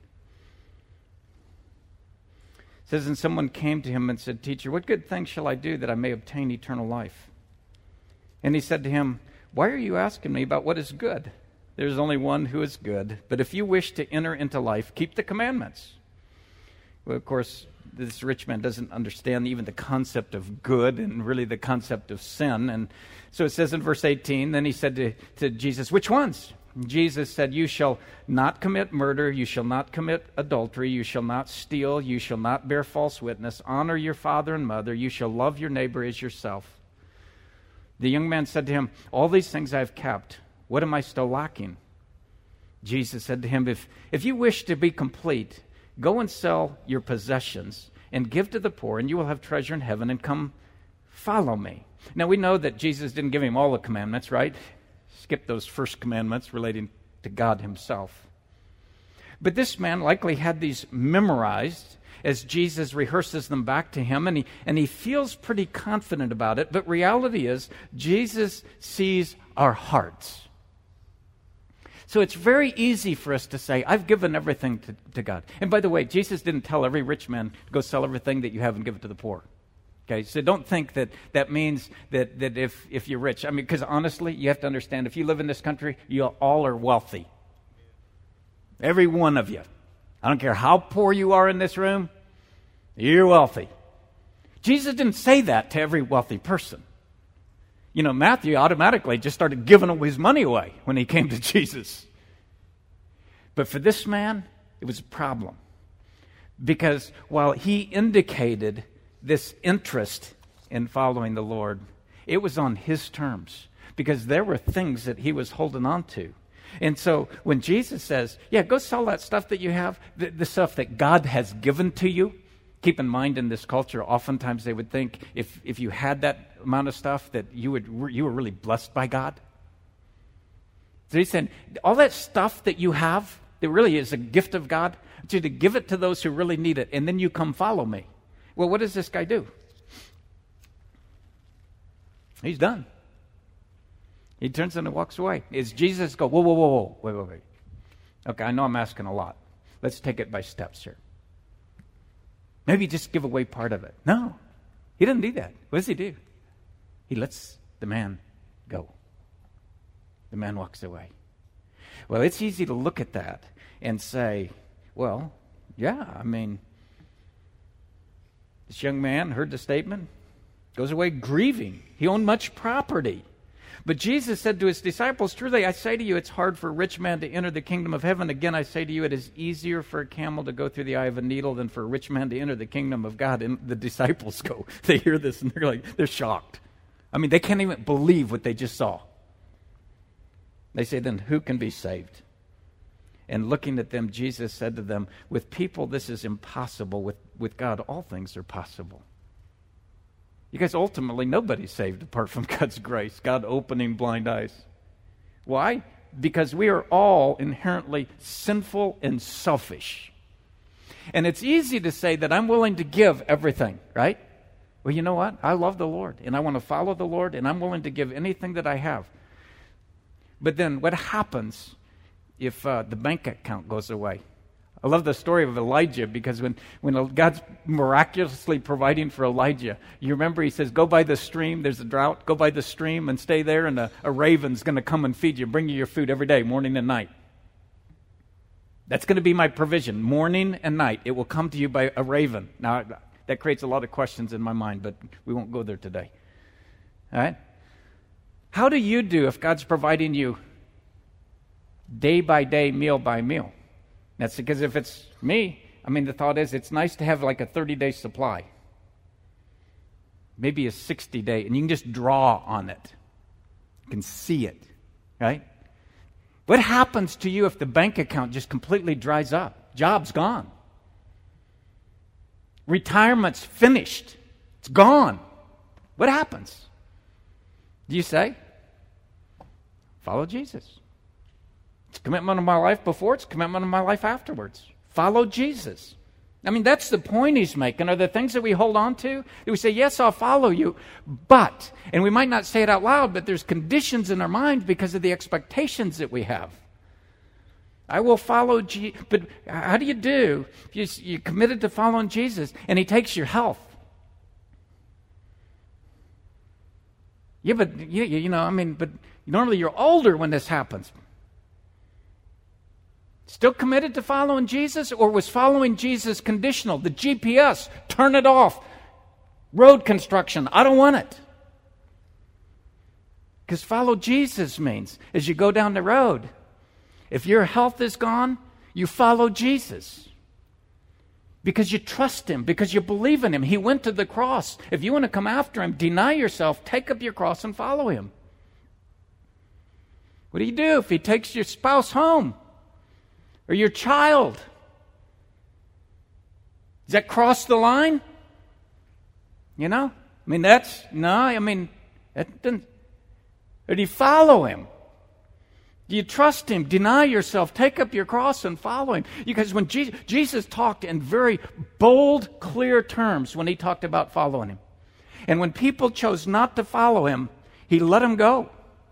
It says, and someone came to him and said, Teacher, what good thing shall I do that I may obtain eternal life? And he said to him, why are you asking me about what is good? There's only one who is good. But if you wish to enter into life, keep the commandments. Well, of course, this rich man doesn't understand even the concept of good and really the concept of sin. And so it says in verse eighteen, then he said to, to Jesus, which ones? And Jesus said, you shall not commit murder, you shall not commit adultery, you shall not steal, you shall not bear false witness, honor your father and mother, you shall love your neighbor as yourself. The young man said to him, all these things I have kept. What am I still lacking? Jesus said to him, if, if you wish to be complete, go and sell your possessions and give to the poor, and you will have treasure in heaven, and come follow me. Now we know that Jesus didn't give him all the commandments, right? Skip those first commandments relating to God himself. But this man likely had these memorized as Jesus rehearses them back to him, and he, and he feels pretty confident about it. But reality is, Jesus sees our hearts. So it's very easy for us to say, I've given everything to, to God. And by the way, Jesus didn't tell every rich man to go sell everything that you have and give it to the poor. Okay, so don't think that that means that, that if, if you're rich. I mean, because honestly, you have to understand, if you live in this country, you all are wealthy. Every one of you. I don't care how poor you are in this room, you're wealthy. Jesus didn't say that to every wealthy person. You know, Matthew automatically just started giving his money away when he came to Jesus. But for this man, it was a problem. Because while he indicated this interest in following the Lord, it was on his terms. Because there were things that he was holding on to. And so when Jesus says, yeah, go sell that stuff that you have, the, the stuff that God has given to you. Keep in mind, in this culture, oftentimes they would think if, if you had that amount of stuff that you would you were really blessed by God. So he said, all that stuff that you have that really is a gift of God, I want you to give it to those who really need it, and then you come follow me. Well, what does this guy do? He's done. He turns and walks away. Is Jesus go, whoa, whoa, whoa, whoa, wait, wait, wait. Okay, I know I'm asking a lot. Let's take it by steps here. Maybe just give away part of it. No, he doesn't do that. What does he do? He lets the man go. The man walks away. Well, it's easy to look at that and say, well, yeah, I mean, this young man heard the statement, goes away grieving. He owned much property. But Jesus said to his disciples, truly I say to you, it's hard for a rich man to enter the kingdom of heaven. Again, I say to you, it is easier for a camel to go through the eye of a needle than for a rich man to enter the kingdom of God. And the disciples go, they hear this and they're like, they're shocked. I mean, they can't even believe what they just saw. They say, then who can be saved? And looking at them, Jesus said to them, with people this is impossible. With, with God, all things are possible. You guys, ultimately, nobody's saved apart from God's grace, God opening blind eyes. Why? Because we are all inherently sinful and selfish. And it's easy to say that I'm willing to give everything, right? Well, you know what? I love the Lord, and I want to follow the Lord, and I'm willing to give anything that I have. But then what happens if uh, the bank account goes away? I love the story of Elijah, because when, when God's miraculously providing for Elijah, you remember he says, go by the stream, there's a drought, go by the stream and stay there, and a, a raven's going to come and feed you, bring you your food every day, morning and night. That's going to be my provision, morning and night. It will come to you by a raven. Now, that creates a lot of questions in my mind, but we won't go there today. All right? How do you do if God's providing you day by day, meal by meal? That's because if it's me, I mean, the thought is it's nice to have like a thirty-day supply. Maybe a sixty-day, and you can just draw on it. You can see it, right? What happens to you if the bank account just completely dries up? Job's gone. Retirement's finished. It's gone. What happens? Do you say, follow Jesus? It's commitment of my life before, it's commitment of my life afterwards. Follow Jesus. I mean, that's the point he's making. Are the things that we hold on to? That we say, yes, I'll follow you, but, and we might not say it out loud, but there's conditions in our mind because of the expectations that we have. I will follow Jesus. But how do you do? You, you're committed to following Jesus, and he takes your health. Yeah, but, you, you know, I mean, but normally you're older when this happens. Still committed to following Jesus, or was following Jesus conditional? The G P S, turn it off. Road construction, I don't want it. Because follow Jesus means, as you go down the road, if your health is gone, you follow Jesus. Because you trust him, because you believe in him. He went to the cross. If you want to come after him, deny yourself, take up your cross and follow him. What do you do if he takes your spouse home? Or your child? Does that cross the line? You know? I mean, that's, no, I mean, that doesn't, or do you follow him? Do you trust him? Deny yourself, take up your cross and follow him. Because when Jesus, Jesus talked in very bold, clear terms when he talked about following him. And when people chose not to follow him, he let them go.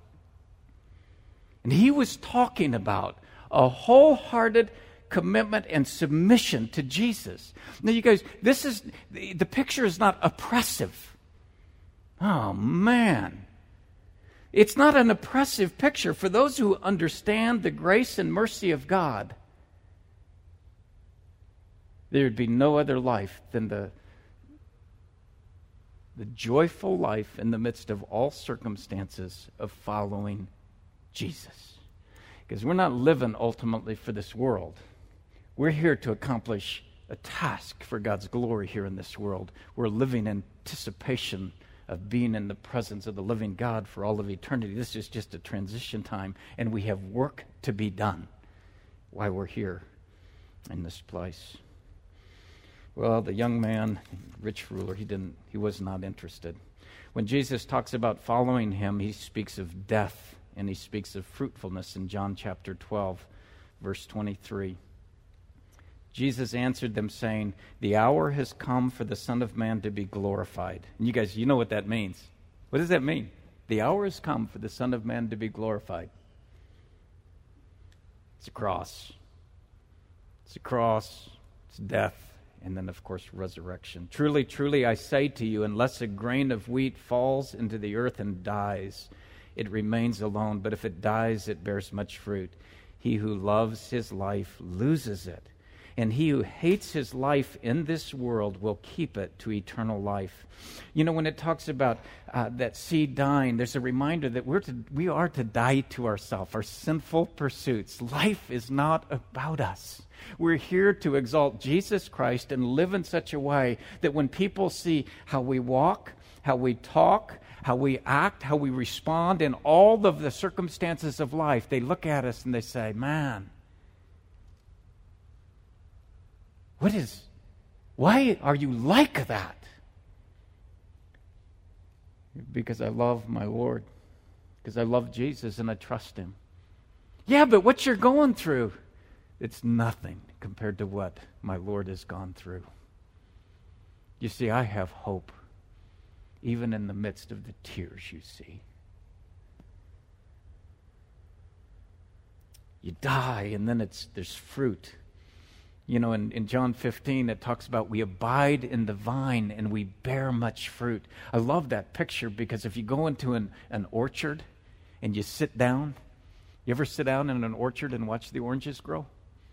And he was talking about a wholehearted commitment and submission to Jesus. Now, you guys, this is, the picture is not oppressive. Oh, man. It's not an oppressive picture. For those who understand the grace and mercy of God, there would be no other life than the, the joyful life in the midst of all circumstances of following Jesus. Because we're not living ultimately for this world. We're here to accomplish a task for God's glory here in this world. We're living in anticipation of being in the presence of the living God for all of eternity. This is just a transition time, and we have work to be done while we're here in this place. Well, the young man, rich ruler, he didn't, he was not interested. When Jesus talks about following him, he speaks of death, and he speaks of fruitfulness in John chapter twelve, verse twenty-three. Jesus answered them, saying, "The hour has come for the Son of Man to be glorified." And you guys, you know what that means. What does that mean? The hour has come for the Son of Man to be glorified. It's a cross. It's a cross. It's death. And then, of course, resurrection. Truly, truly, I say to you, unless a grain of wheat falls into the earth and dies, it remains alone. But if it dies, it bears much fruit. He who loves his life loses it. And he who hates his life in this world will keep it to eternal life. You know, when it talks about uh, that seed dying, there's a reminder that we're to, we are to die to ourselves, our sinful pursuits. Life is not about us. We're here to exalt Jesus Christ and live in such a way that when people see how we walk, how we talk, how we act, how we respond in all of the circumstances of life, they look at us and they say, man, what is, why are you like that? Because I love my Lord. Because I love Jesus and I trust him. Yeah, but what you're going through, it's nothing compared to what my Lord has gone through. You see, I have hope, even in the midst of the tears you see. You die, and then it's there's fruit. You know, in, in John fifteen, it talks about we abide in the vine and we bear much fruit. I love that picture because if you go into an, an orchard and you sit down, you ever sit down in an orchard and watch the oranges grow?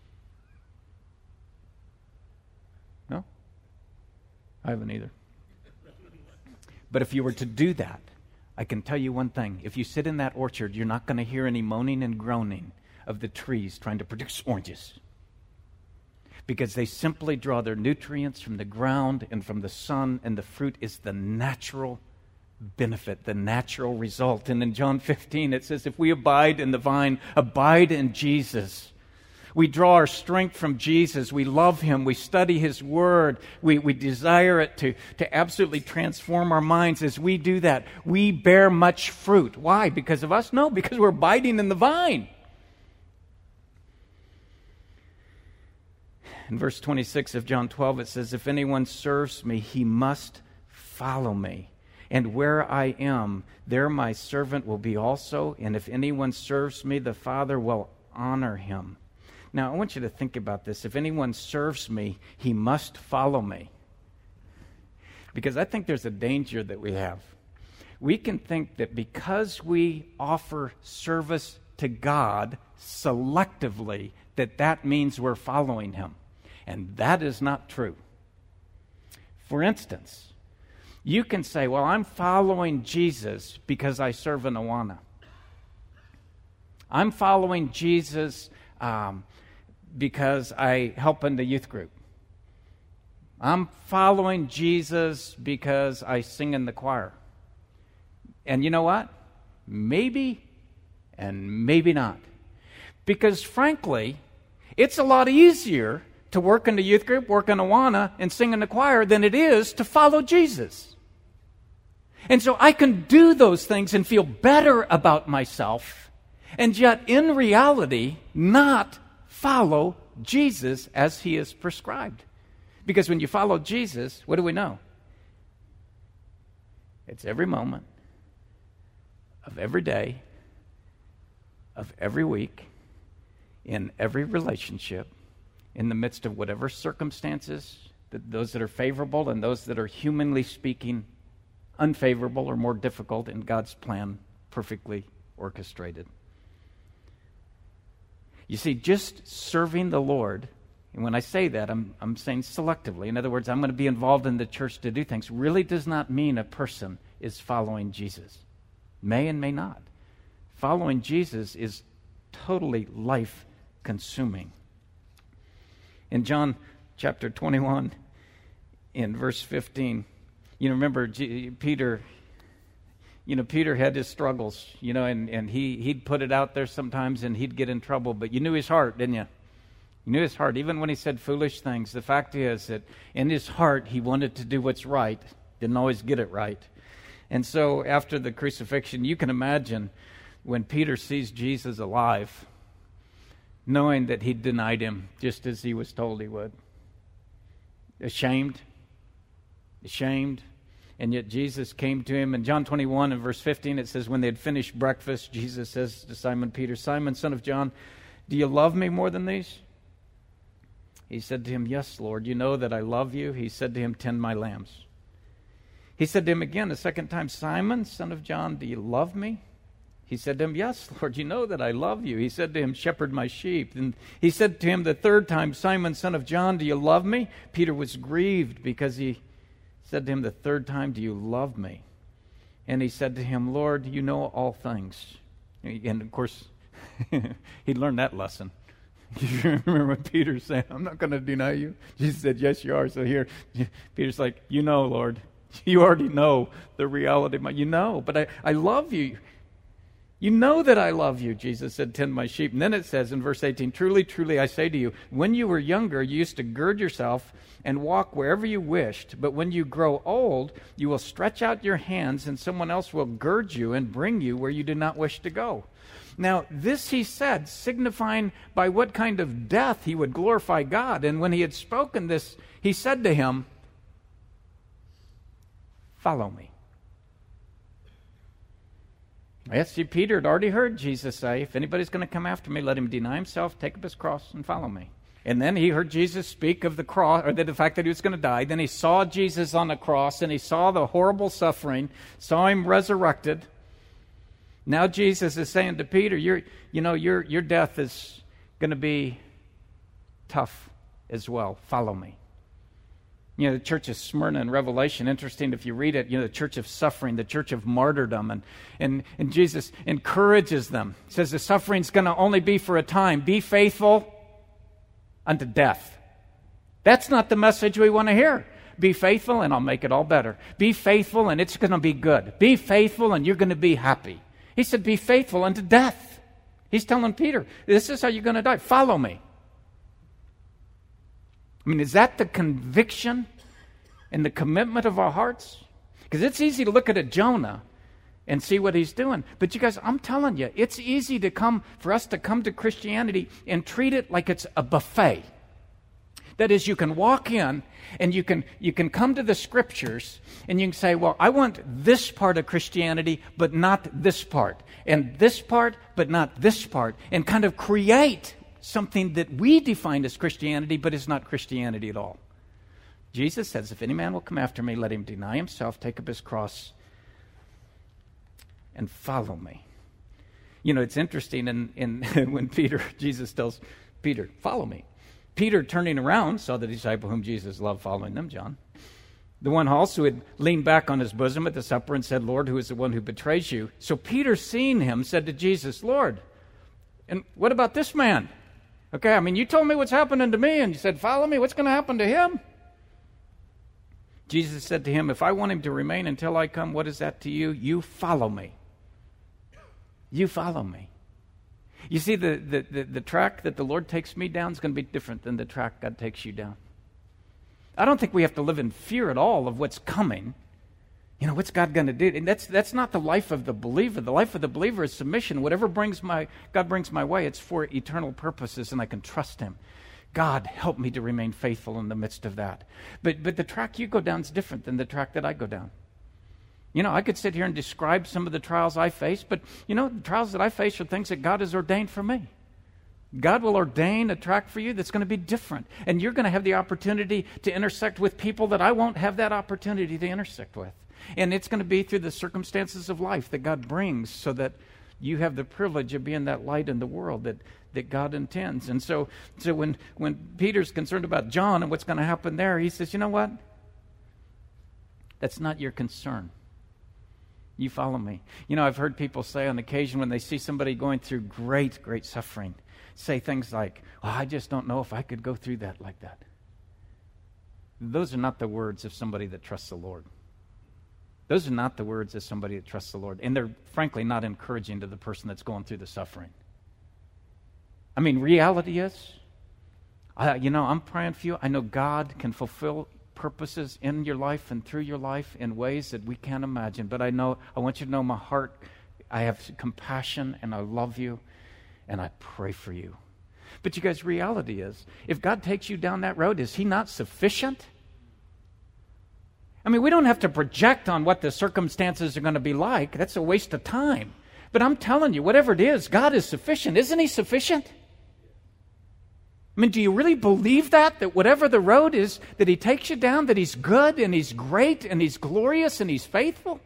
No? I haven't either. But if you were to do that, I can tell you one thing. If you sit in that orchard, you're not going to hear any moaning and groaning of the trees trying to produce oranges. Because they simply draw their nutrients from the ground and from the sun, and the fruit is the natural benefit, the natural result. And in John fifteen, it says, if we abide in the vine, abide in Jesus. We draw our strength from Jesus. We love him. We study his word. We, we desire it to, to absolutely transform our minds. As we do that, we bear much fruit. Why? Because of us? No, because we're abiding in the vine. In verse twenty-six of John twelve, it says, if anyone serves me, he must follow me. And where I am, there my servant will be also. And if anyone serves me, the Father will honor him. Now, I want you to think about this. If anyone serves me, he must follow me. Because I think there's a danger that we have. We can think that because we offer service to God selectively, that that means we're following him. And that is not true. For instance, you can say, well, I'm following Jesus because I serve in Awana. I'm following Jesus um, because I help in the youth group. I'm following Jesus because I sing in the choir. And you know what? Maybe and maybe not. Because frankly, it's a lot easier to work in the youth group, work in Awana, and sing in the choir than it is to follow Jesus. And so I can do those things and feel better about myself, and yet in reality not follow Jesus as he is prescribed. Because when you follow Jesus, what do we know? It's every moment of every day, of every week, in every relationship, in the midst of whatever circumstances, that those that are favorable and those that are humanly speaking unfavorable or more difficult, in God's plan, perfectly orchestrated. You see, just serving the Lord, and when I say that, I'm, I'm saying selectively. In other words, I'm going to be involved in the church to do things, really does not mean a person is following Jesus. May and may not. Following Jesus is totally life-consuming. In John chapter twenty-one, in verse fifteen, you know, remember G- Peter, you know, Peter had his struggles, you know, and, and he, he'd put it out there sometimes and he'd get in trouble, but you knew his heart, didn't you? You knew his heart, even when he said foolish things. The fact is that in his heart, he wanted to do what's right, didn't always get it right. And so after the crucifixion, you can imagine when Peter sees Jesus alive, knowing that he denied him just as he was told he would. Ashamed, ashamed, and yet Jesus came to him. In John twenty-one and verse fifteen, it says, when they had finished breakfast, Jesus says to Simon Peter, Simon, son of John, do you love me more than these? He said to him, yes, Lord, you know that I love you. He said to him, tend my lambs. He said to him again the second time, Simon, son of John, do you love me? He said to him, yes, Lord, you know that I love you. He said to him, shepherd my sheep. And he said to him the third time, Simon, son of John, do you love me? Peter was grieved because he said to him the third time, do you love me? And he said to him, Lord, you know all things. And of course, he learned that lesson. You remember what Peter said, I'm not going to deny you. Jesus said, yes, you are. So here, Peter's like, you know, Lord, you already know the reality. You know, but I, I love you. You know that I love you, Jesus said, tend my sheep. And then it says in verse eighteen, truly, truly, I say to you, when you were younger, you used to gird yourself and walk wherever you wished. But when you grow old, you will stretch out your hands and someone else will gird you and bring you where you do not wish to go. Now, this he said, signifying by what kind of death he would glorify God. And when he had spoken this, he said to him, follow me. Yes, see, Peter had already heard Jesus say, if anybody's going to come after me, let him deny himself, take up his cross, and follow me. And then he heard Jesus speak of the cross, or the fact that he was going to die. Then he saw Jesus on the cross, and he saw the horrible suffering, saw him resurrected. Now Jesus is saying to Peter, "Your, you know, your your death is going to be tough as well. Follow me." You know, the church of Smyrna in Revelation, interesting if you read it, you know, the church of suffering, the church of martyrdom. And, and, and Jesus encourages them. He says the suffering's going to only be for a time. Be faithful unto death. That's not the message we want to hear. Be faithful and I'll make it all better. Be faithful and it's going to be good. Be faithful and you're going to be happy. He said, be faithful unto death. He's telling Peter, this is how you're going to die. Follow me. I mean, is that the conviction and the commitment of our hearts? Because it's easy to look at a Jonah and see what he's doing. But you guys, I'm telling you, it's easy to come for us to come to Christianity and treat it like it's a buffet. That is, you can walk in and you can you can come to the Scriptures and you can say, well, I want this part of Christianity, but not this part, and this part, but not this part, and kind of create something that we define as Christianity, but is not Christianity at all. Jesus says, if any man will come after me, let him deny himself, take up his cross, and follow me. You know, it's interesting in, in when Peter, Jesus tells Peter, follow me. Peter, turning around, saw the disciple whom Jesus loved following them, John. The one also had leaned back on his bosom at the supper and said, Lord, who is the one who betrays you? So Peter, seeing him, said to Jesus, Lord, and what about this man? Okay, I mean, you told me what's happening to me, and you said, follow me. What's going to happen to him? Jesus said to him, if I want him to remain until I come, what is that to you? You follow me. You follow me. You see, the, the, the, the track that the Lord takes me down is going to be different than the track God takes you down. I don't think we have to live in fear at all of what's coming. You know, what's God going to do? And that's that's not the life of the believer. The life of the believer is submission. Whatever brings my God brings my way, it's for eternal purposes, and I can trust him. God, help me to remain faithful in the midst of that. But but the track you go down is different than the track that I go down. You know, I could sit here and describe some of the trials I face, but, you know, the trials that I face are things that God has ordained for me. God will ordain a track for you that's going to be different. And you're going to have the opportunity to intersect with people that I won't have that opportunity to intersect with. And it's going to be through the circumstances of life that God brings so that you have the privilege of being that light in the world that, that God intends. And so, so when, when Peter's concerned about John and what's going to happen there, he says, you know what? That's not your concern. You follow me. You know, I've heard people say on occasion when they see somebody going through great, great suffering, say things like, well, I just don't know if I could go through that like that. Those are not the words of somebody that trusts the Lord. Those are not the words of somebody that trusts the Lord. And they're frankly not encouraging to the person that's going through the suffering. I mean, reality is, I, you know, I'm praying for you. I know God can fulfill purposes in your life and through your life in ways that we can't imagine. But I know, I want you to know my heart, I have compassion and I love you and I pray for you. But you guys, reality is, if God takes you down that road, is he not sufficient? I mean, we don't have to project on what the circumstances are going to be like. That's a waste of time. But I'm telling you, whatever it is, God is sufficient. Isn't he sufficient? I mean, do you really believe that? That whatever the road is, that he takes you down, that he's good and he's great and he's glorious and he's faithful?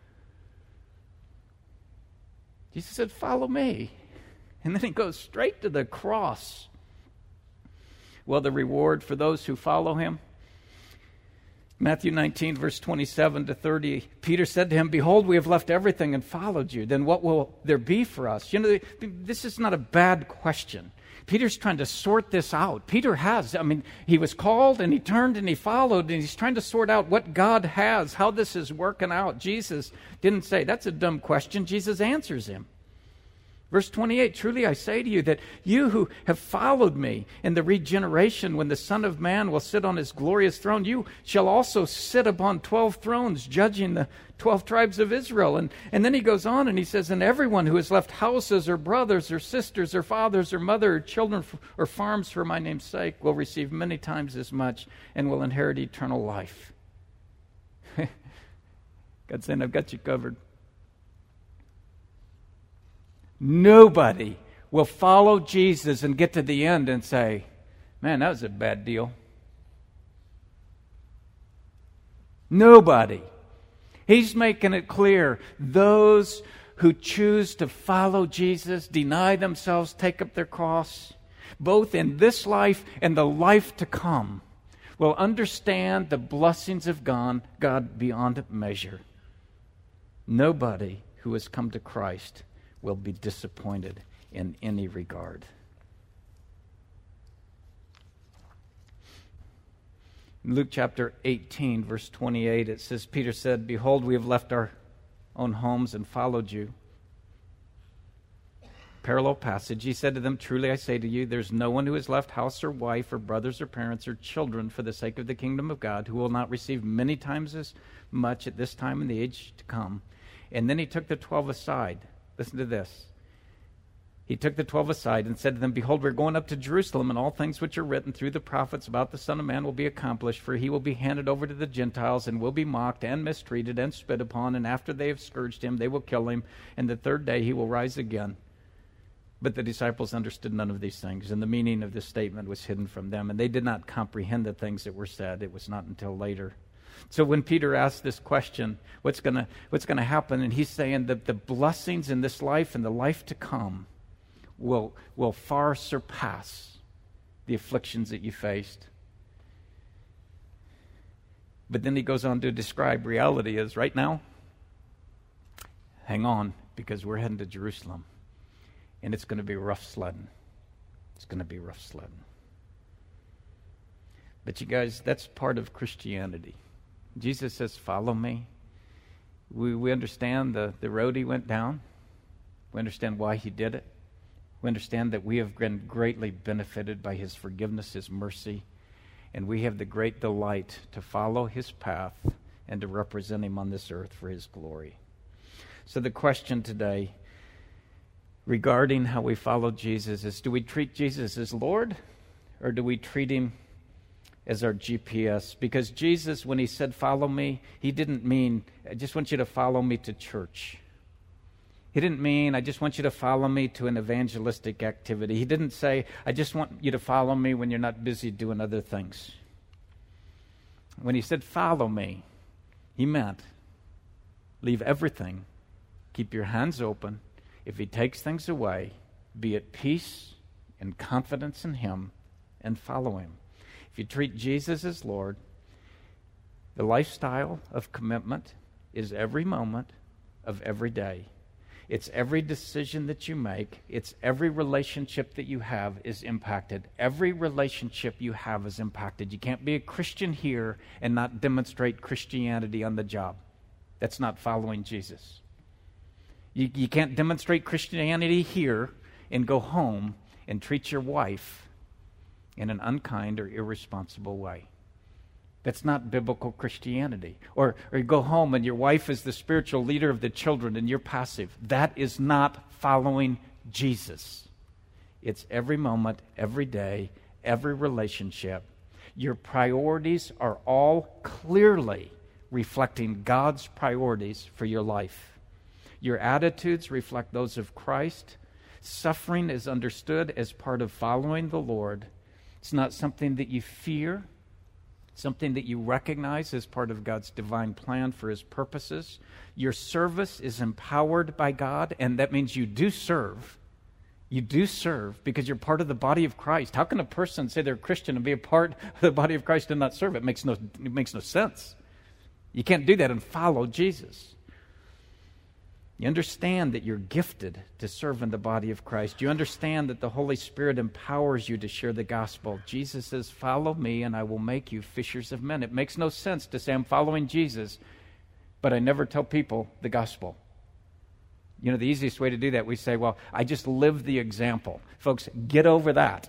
Jesus said, follow me. And then he goes straight to the cross. Well, the reward for those who follow him. Matthew nineteen, verse twenty-seven to thirty, Peter said to him, behold, we have left everything and followed you. Then what will there be for us? You know, this is not a bad question. Peter's trying to sort this out. Peter has, I mean, he was called and he turned and he followed and he's trying to sort out what God has, how this is working out. Jesus didn't say, that's a dumb question. Jesus answers him. Verse twenty-eight, truly I say to you that you who have followed me in the regeneration, when the Son of Man will sit on his glorious throne, you shall also sit upon twelve thrones, judging the twelve tribes of Israel. And, and then he goes on and he says, and everyone who has left houses or brothers or sisters or fathers or mother or children or farms for my name's sake will receive many times as much and will inherit eternal life. God's saying, I've got you covered. Nobody will follow Jesus and get to the end and say, man, that was a bad deal. Nobody. He's making it clear, those who choose to follow Jesus, deny themselves, take up their cross, both in this life and the life to come, will understand the blessings of God, God beyond measure. Nobody who has come to Christ will be disappointed in any regard. In Luke chapter eighteen, verse twenty-eight, it says, Peter said, behold, we have left our own homes and followed you. Parallel passage. He said to them, truly I say to you, there's no one who has left house or wife or brothers or parents or children for the sake of the kingdom of God who will not receive many times as much at this time in the age to come. And then he took the twelve aside. Listen to this. He took the twelve aside and said to them, Behold, we're going up to Jerusalem, and all things which are written through the prophets about the Son of Man will be accomplished, for he will be handed over to the Gentiles, and will be mocked and mistreated and spit upon, and after they have scourged him, they will kill him, and the third day he will rise again. But the disciples understood none of these things, and the meaning of this statement was hidden from them, and they did not comprehend the things that were said. It was not until later. So when Peter asked this question, what's going to what's going to happen, and he's saying that the blessings in this life and the life to come will will far surpass the afflictions that you faced. But then he goes on to describe reality as right now, hang on, because we're heading to Jerusalem, and it's going to be rough sledding. It's going to be rough sledding. But you guys, that's part of Christianity. Jesus says, follow me. We we understand the, the road he went down. We understand why he did it. We understand that we have been greatly benefited by his forgiveness, his mercy, and we have the great delight to follow his path and to represent him on this earth for his glory. So the question today regarding how we follow Jesus is, do we treat Jesus as Lord, or do we treat him as our G P S? Because Jesus, when he said, follow me, he didn't mean, I just want you to follow me to church. He didn't mean, I just want you to follow me to an evangelistic activity. He didn't say, I just want you to follow me when you're not busy doing other things. When he said, follow me, he meant, leave everything, keep your hands open. If he takes things away, be at peace and confidence in him and follow him. If you treat Jesus as Lord, the lifestyle of commitment is every moment of every day. It's every decision that you make. It's every relationship that you have is impacted. Every relationship you have is impacted. You can't be a Christian here and not demonstrate Christianity on the job. That's not following Jesus. You, you can't demonstrate Christianity here and go home and treat your wife in an unkind or irresponsible way. That's not biblical Christianity. Or, or you go home and your wife is the spiritual leader of the children and you're passive. That is not following Jesus. It's every moment, every day, every relationship. Your priorities are all clearly reflecting God's priorities for your life. Your attitudes reflect those of Christ. Suffering is understood as part of following the Lord. It's not something that you fear. Something that you recognize as part of God's divine plan for his purposes. Your service is empowered by God, and that means you do serve. You do serve because you're part of the body of Christ. How can a person say they're a Christian and be a part of the body of Christ and not serve? It makes no, it makes no sense. You can't do that and follow Jesus. You understand that you're gifted to serve in the body of Christ. You understand that the Holy Spirit empowers you to share the gospel. Jesus says, follow me and I will make you fishers of men. It makes no sense to say I'm following Jesus, but I never tell people the gospel. You know, the easiest way to do that, we say, well, I just live the example. Folks, get over that.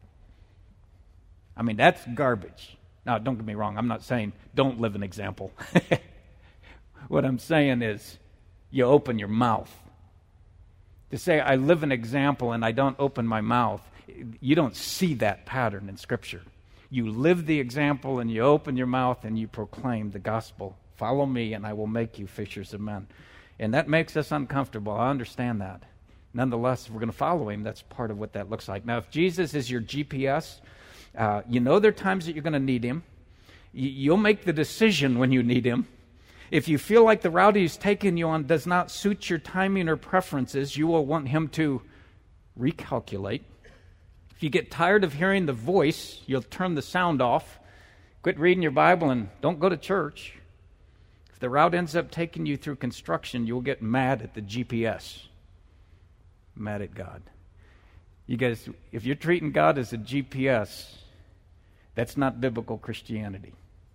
I mean, that's garbage. Now, don't get me wrong. I'm not saying don't live an example. What I'm saying is, you open your mouth. To say, I live an example and I don't open my mouth, you don't see that pattern in Scripture. You live the example and you open your mouth and you proclaim the gospel. Follow me and I will make you fishers of men. And that makes us uncomfortable. I understand that. Nonetheless, if we're going to follow him, that's part of what that looks like. Now, if Jesus is your G P S, uh, you know there are times that you're going to need him. Y- you'll make the decision when you need him. If you feel like the route he's taking you on does not suit your timing or preferences, you will want him to recalculate. If you get tired of hearing the voice, you'll turn the sound off, quit reading your Bible, and don't go to church. If the route ends up taking you through construction, you'll get mad at the G P S, mad at God. You guys, if you're treating God as a G P S, that's not biblical Christianity.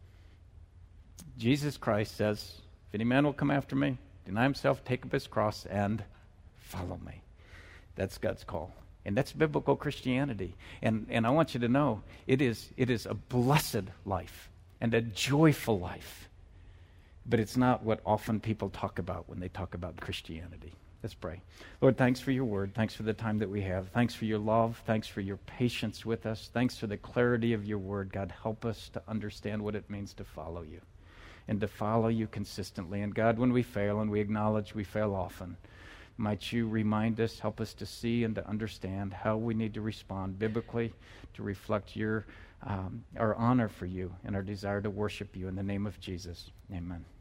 Jesus Christ says, if any man will come after me, deny himself, take up his cross, and follow me. That's God's call. And that's biblical Christianity. And and I want you to know, it is it is a blessed life and a joyful life. But it's not what often people talk about when they talk about Christianity. Let's pray. Lord, thanks for your word. Thanks for the time that we have. Thanks for your love. Thanks for your patience with us. Thanks for the clarity of your word. God, help us to understand what it means to follow you and to follow you consistently. And God, when we fail, and we acknowledge we fail often, might you remind us, help us to see and to understand how we need to respond biblically to reflect your um, our honor for you and our desire to worship you in the name of Jesus. Amen.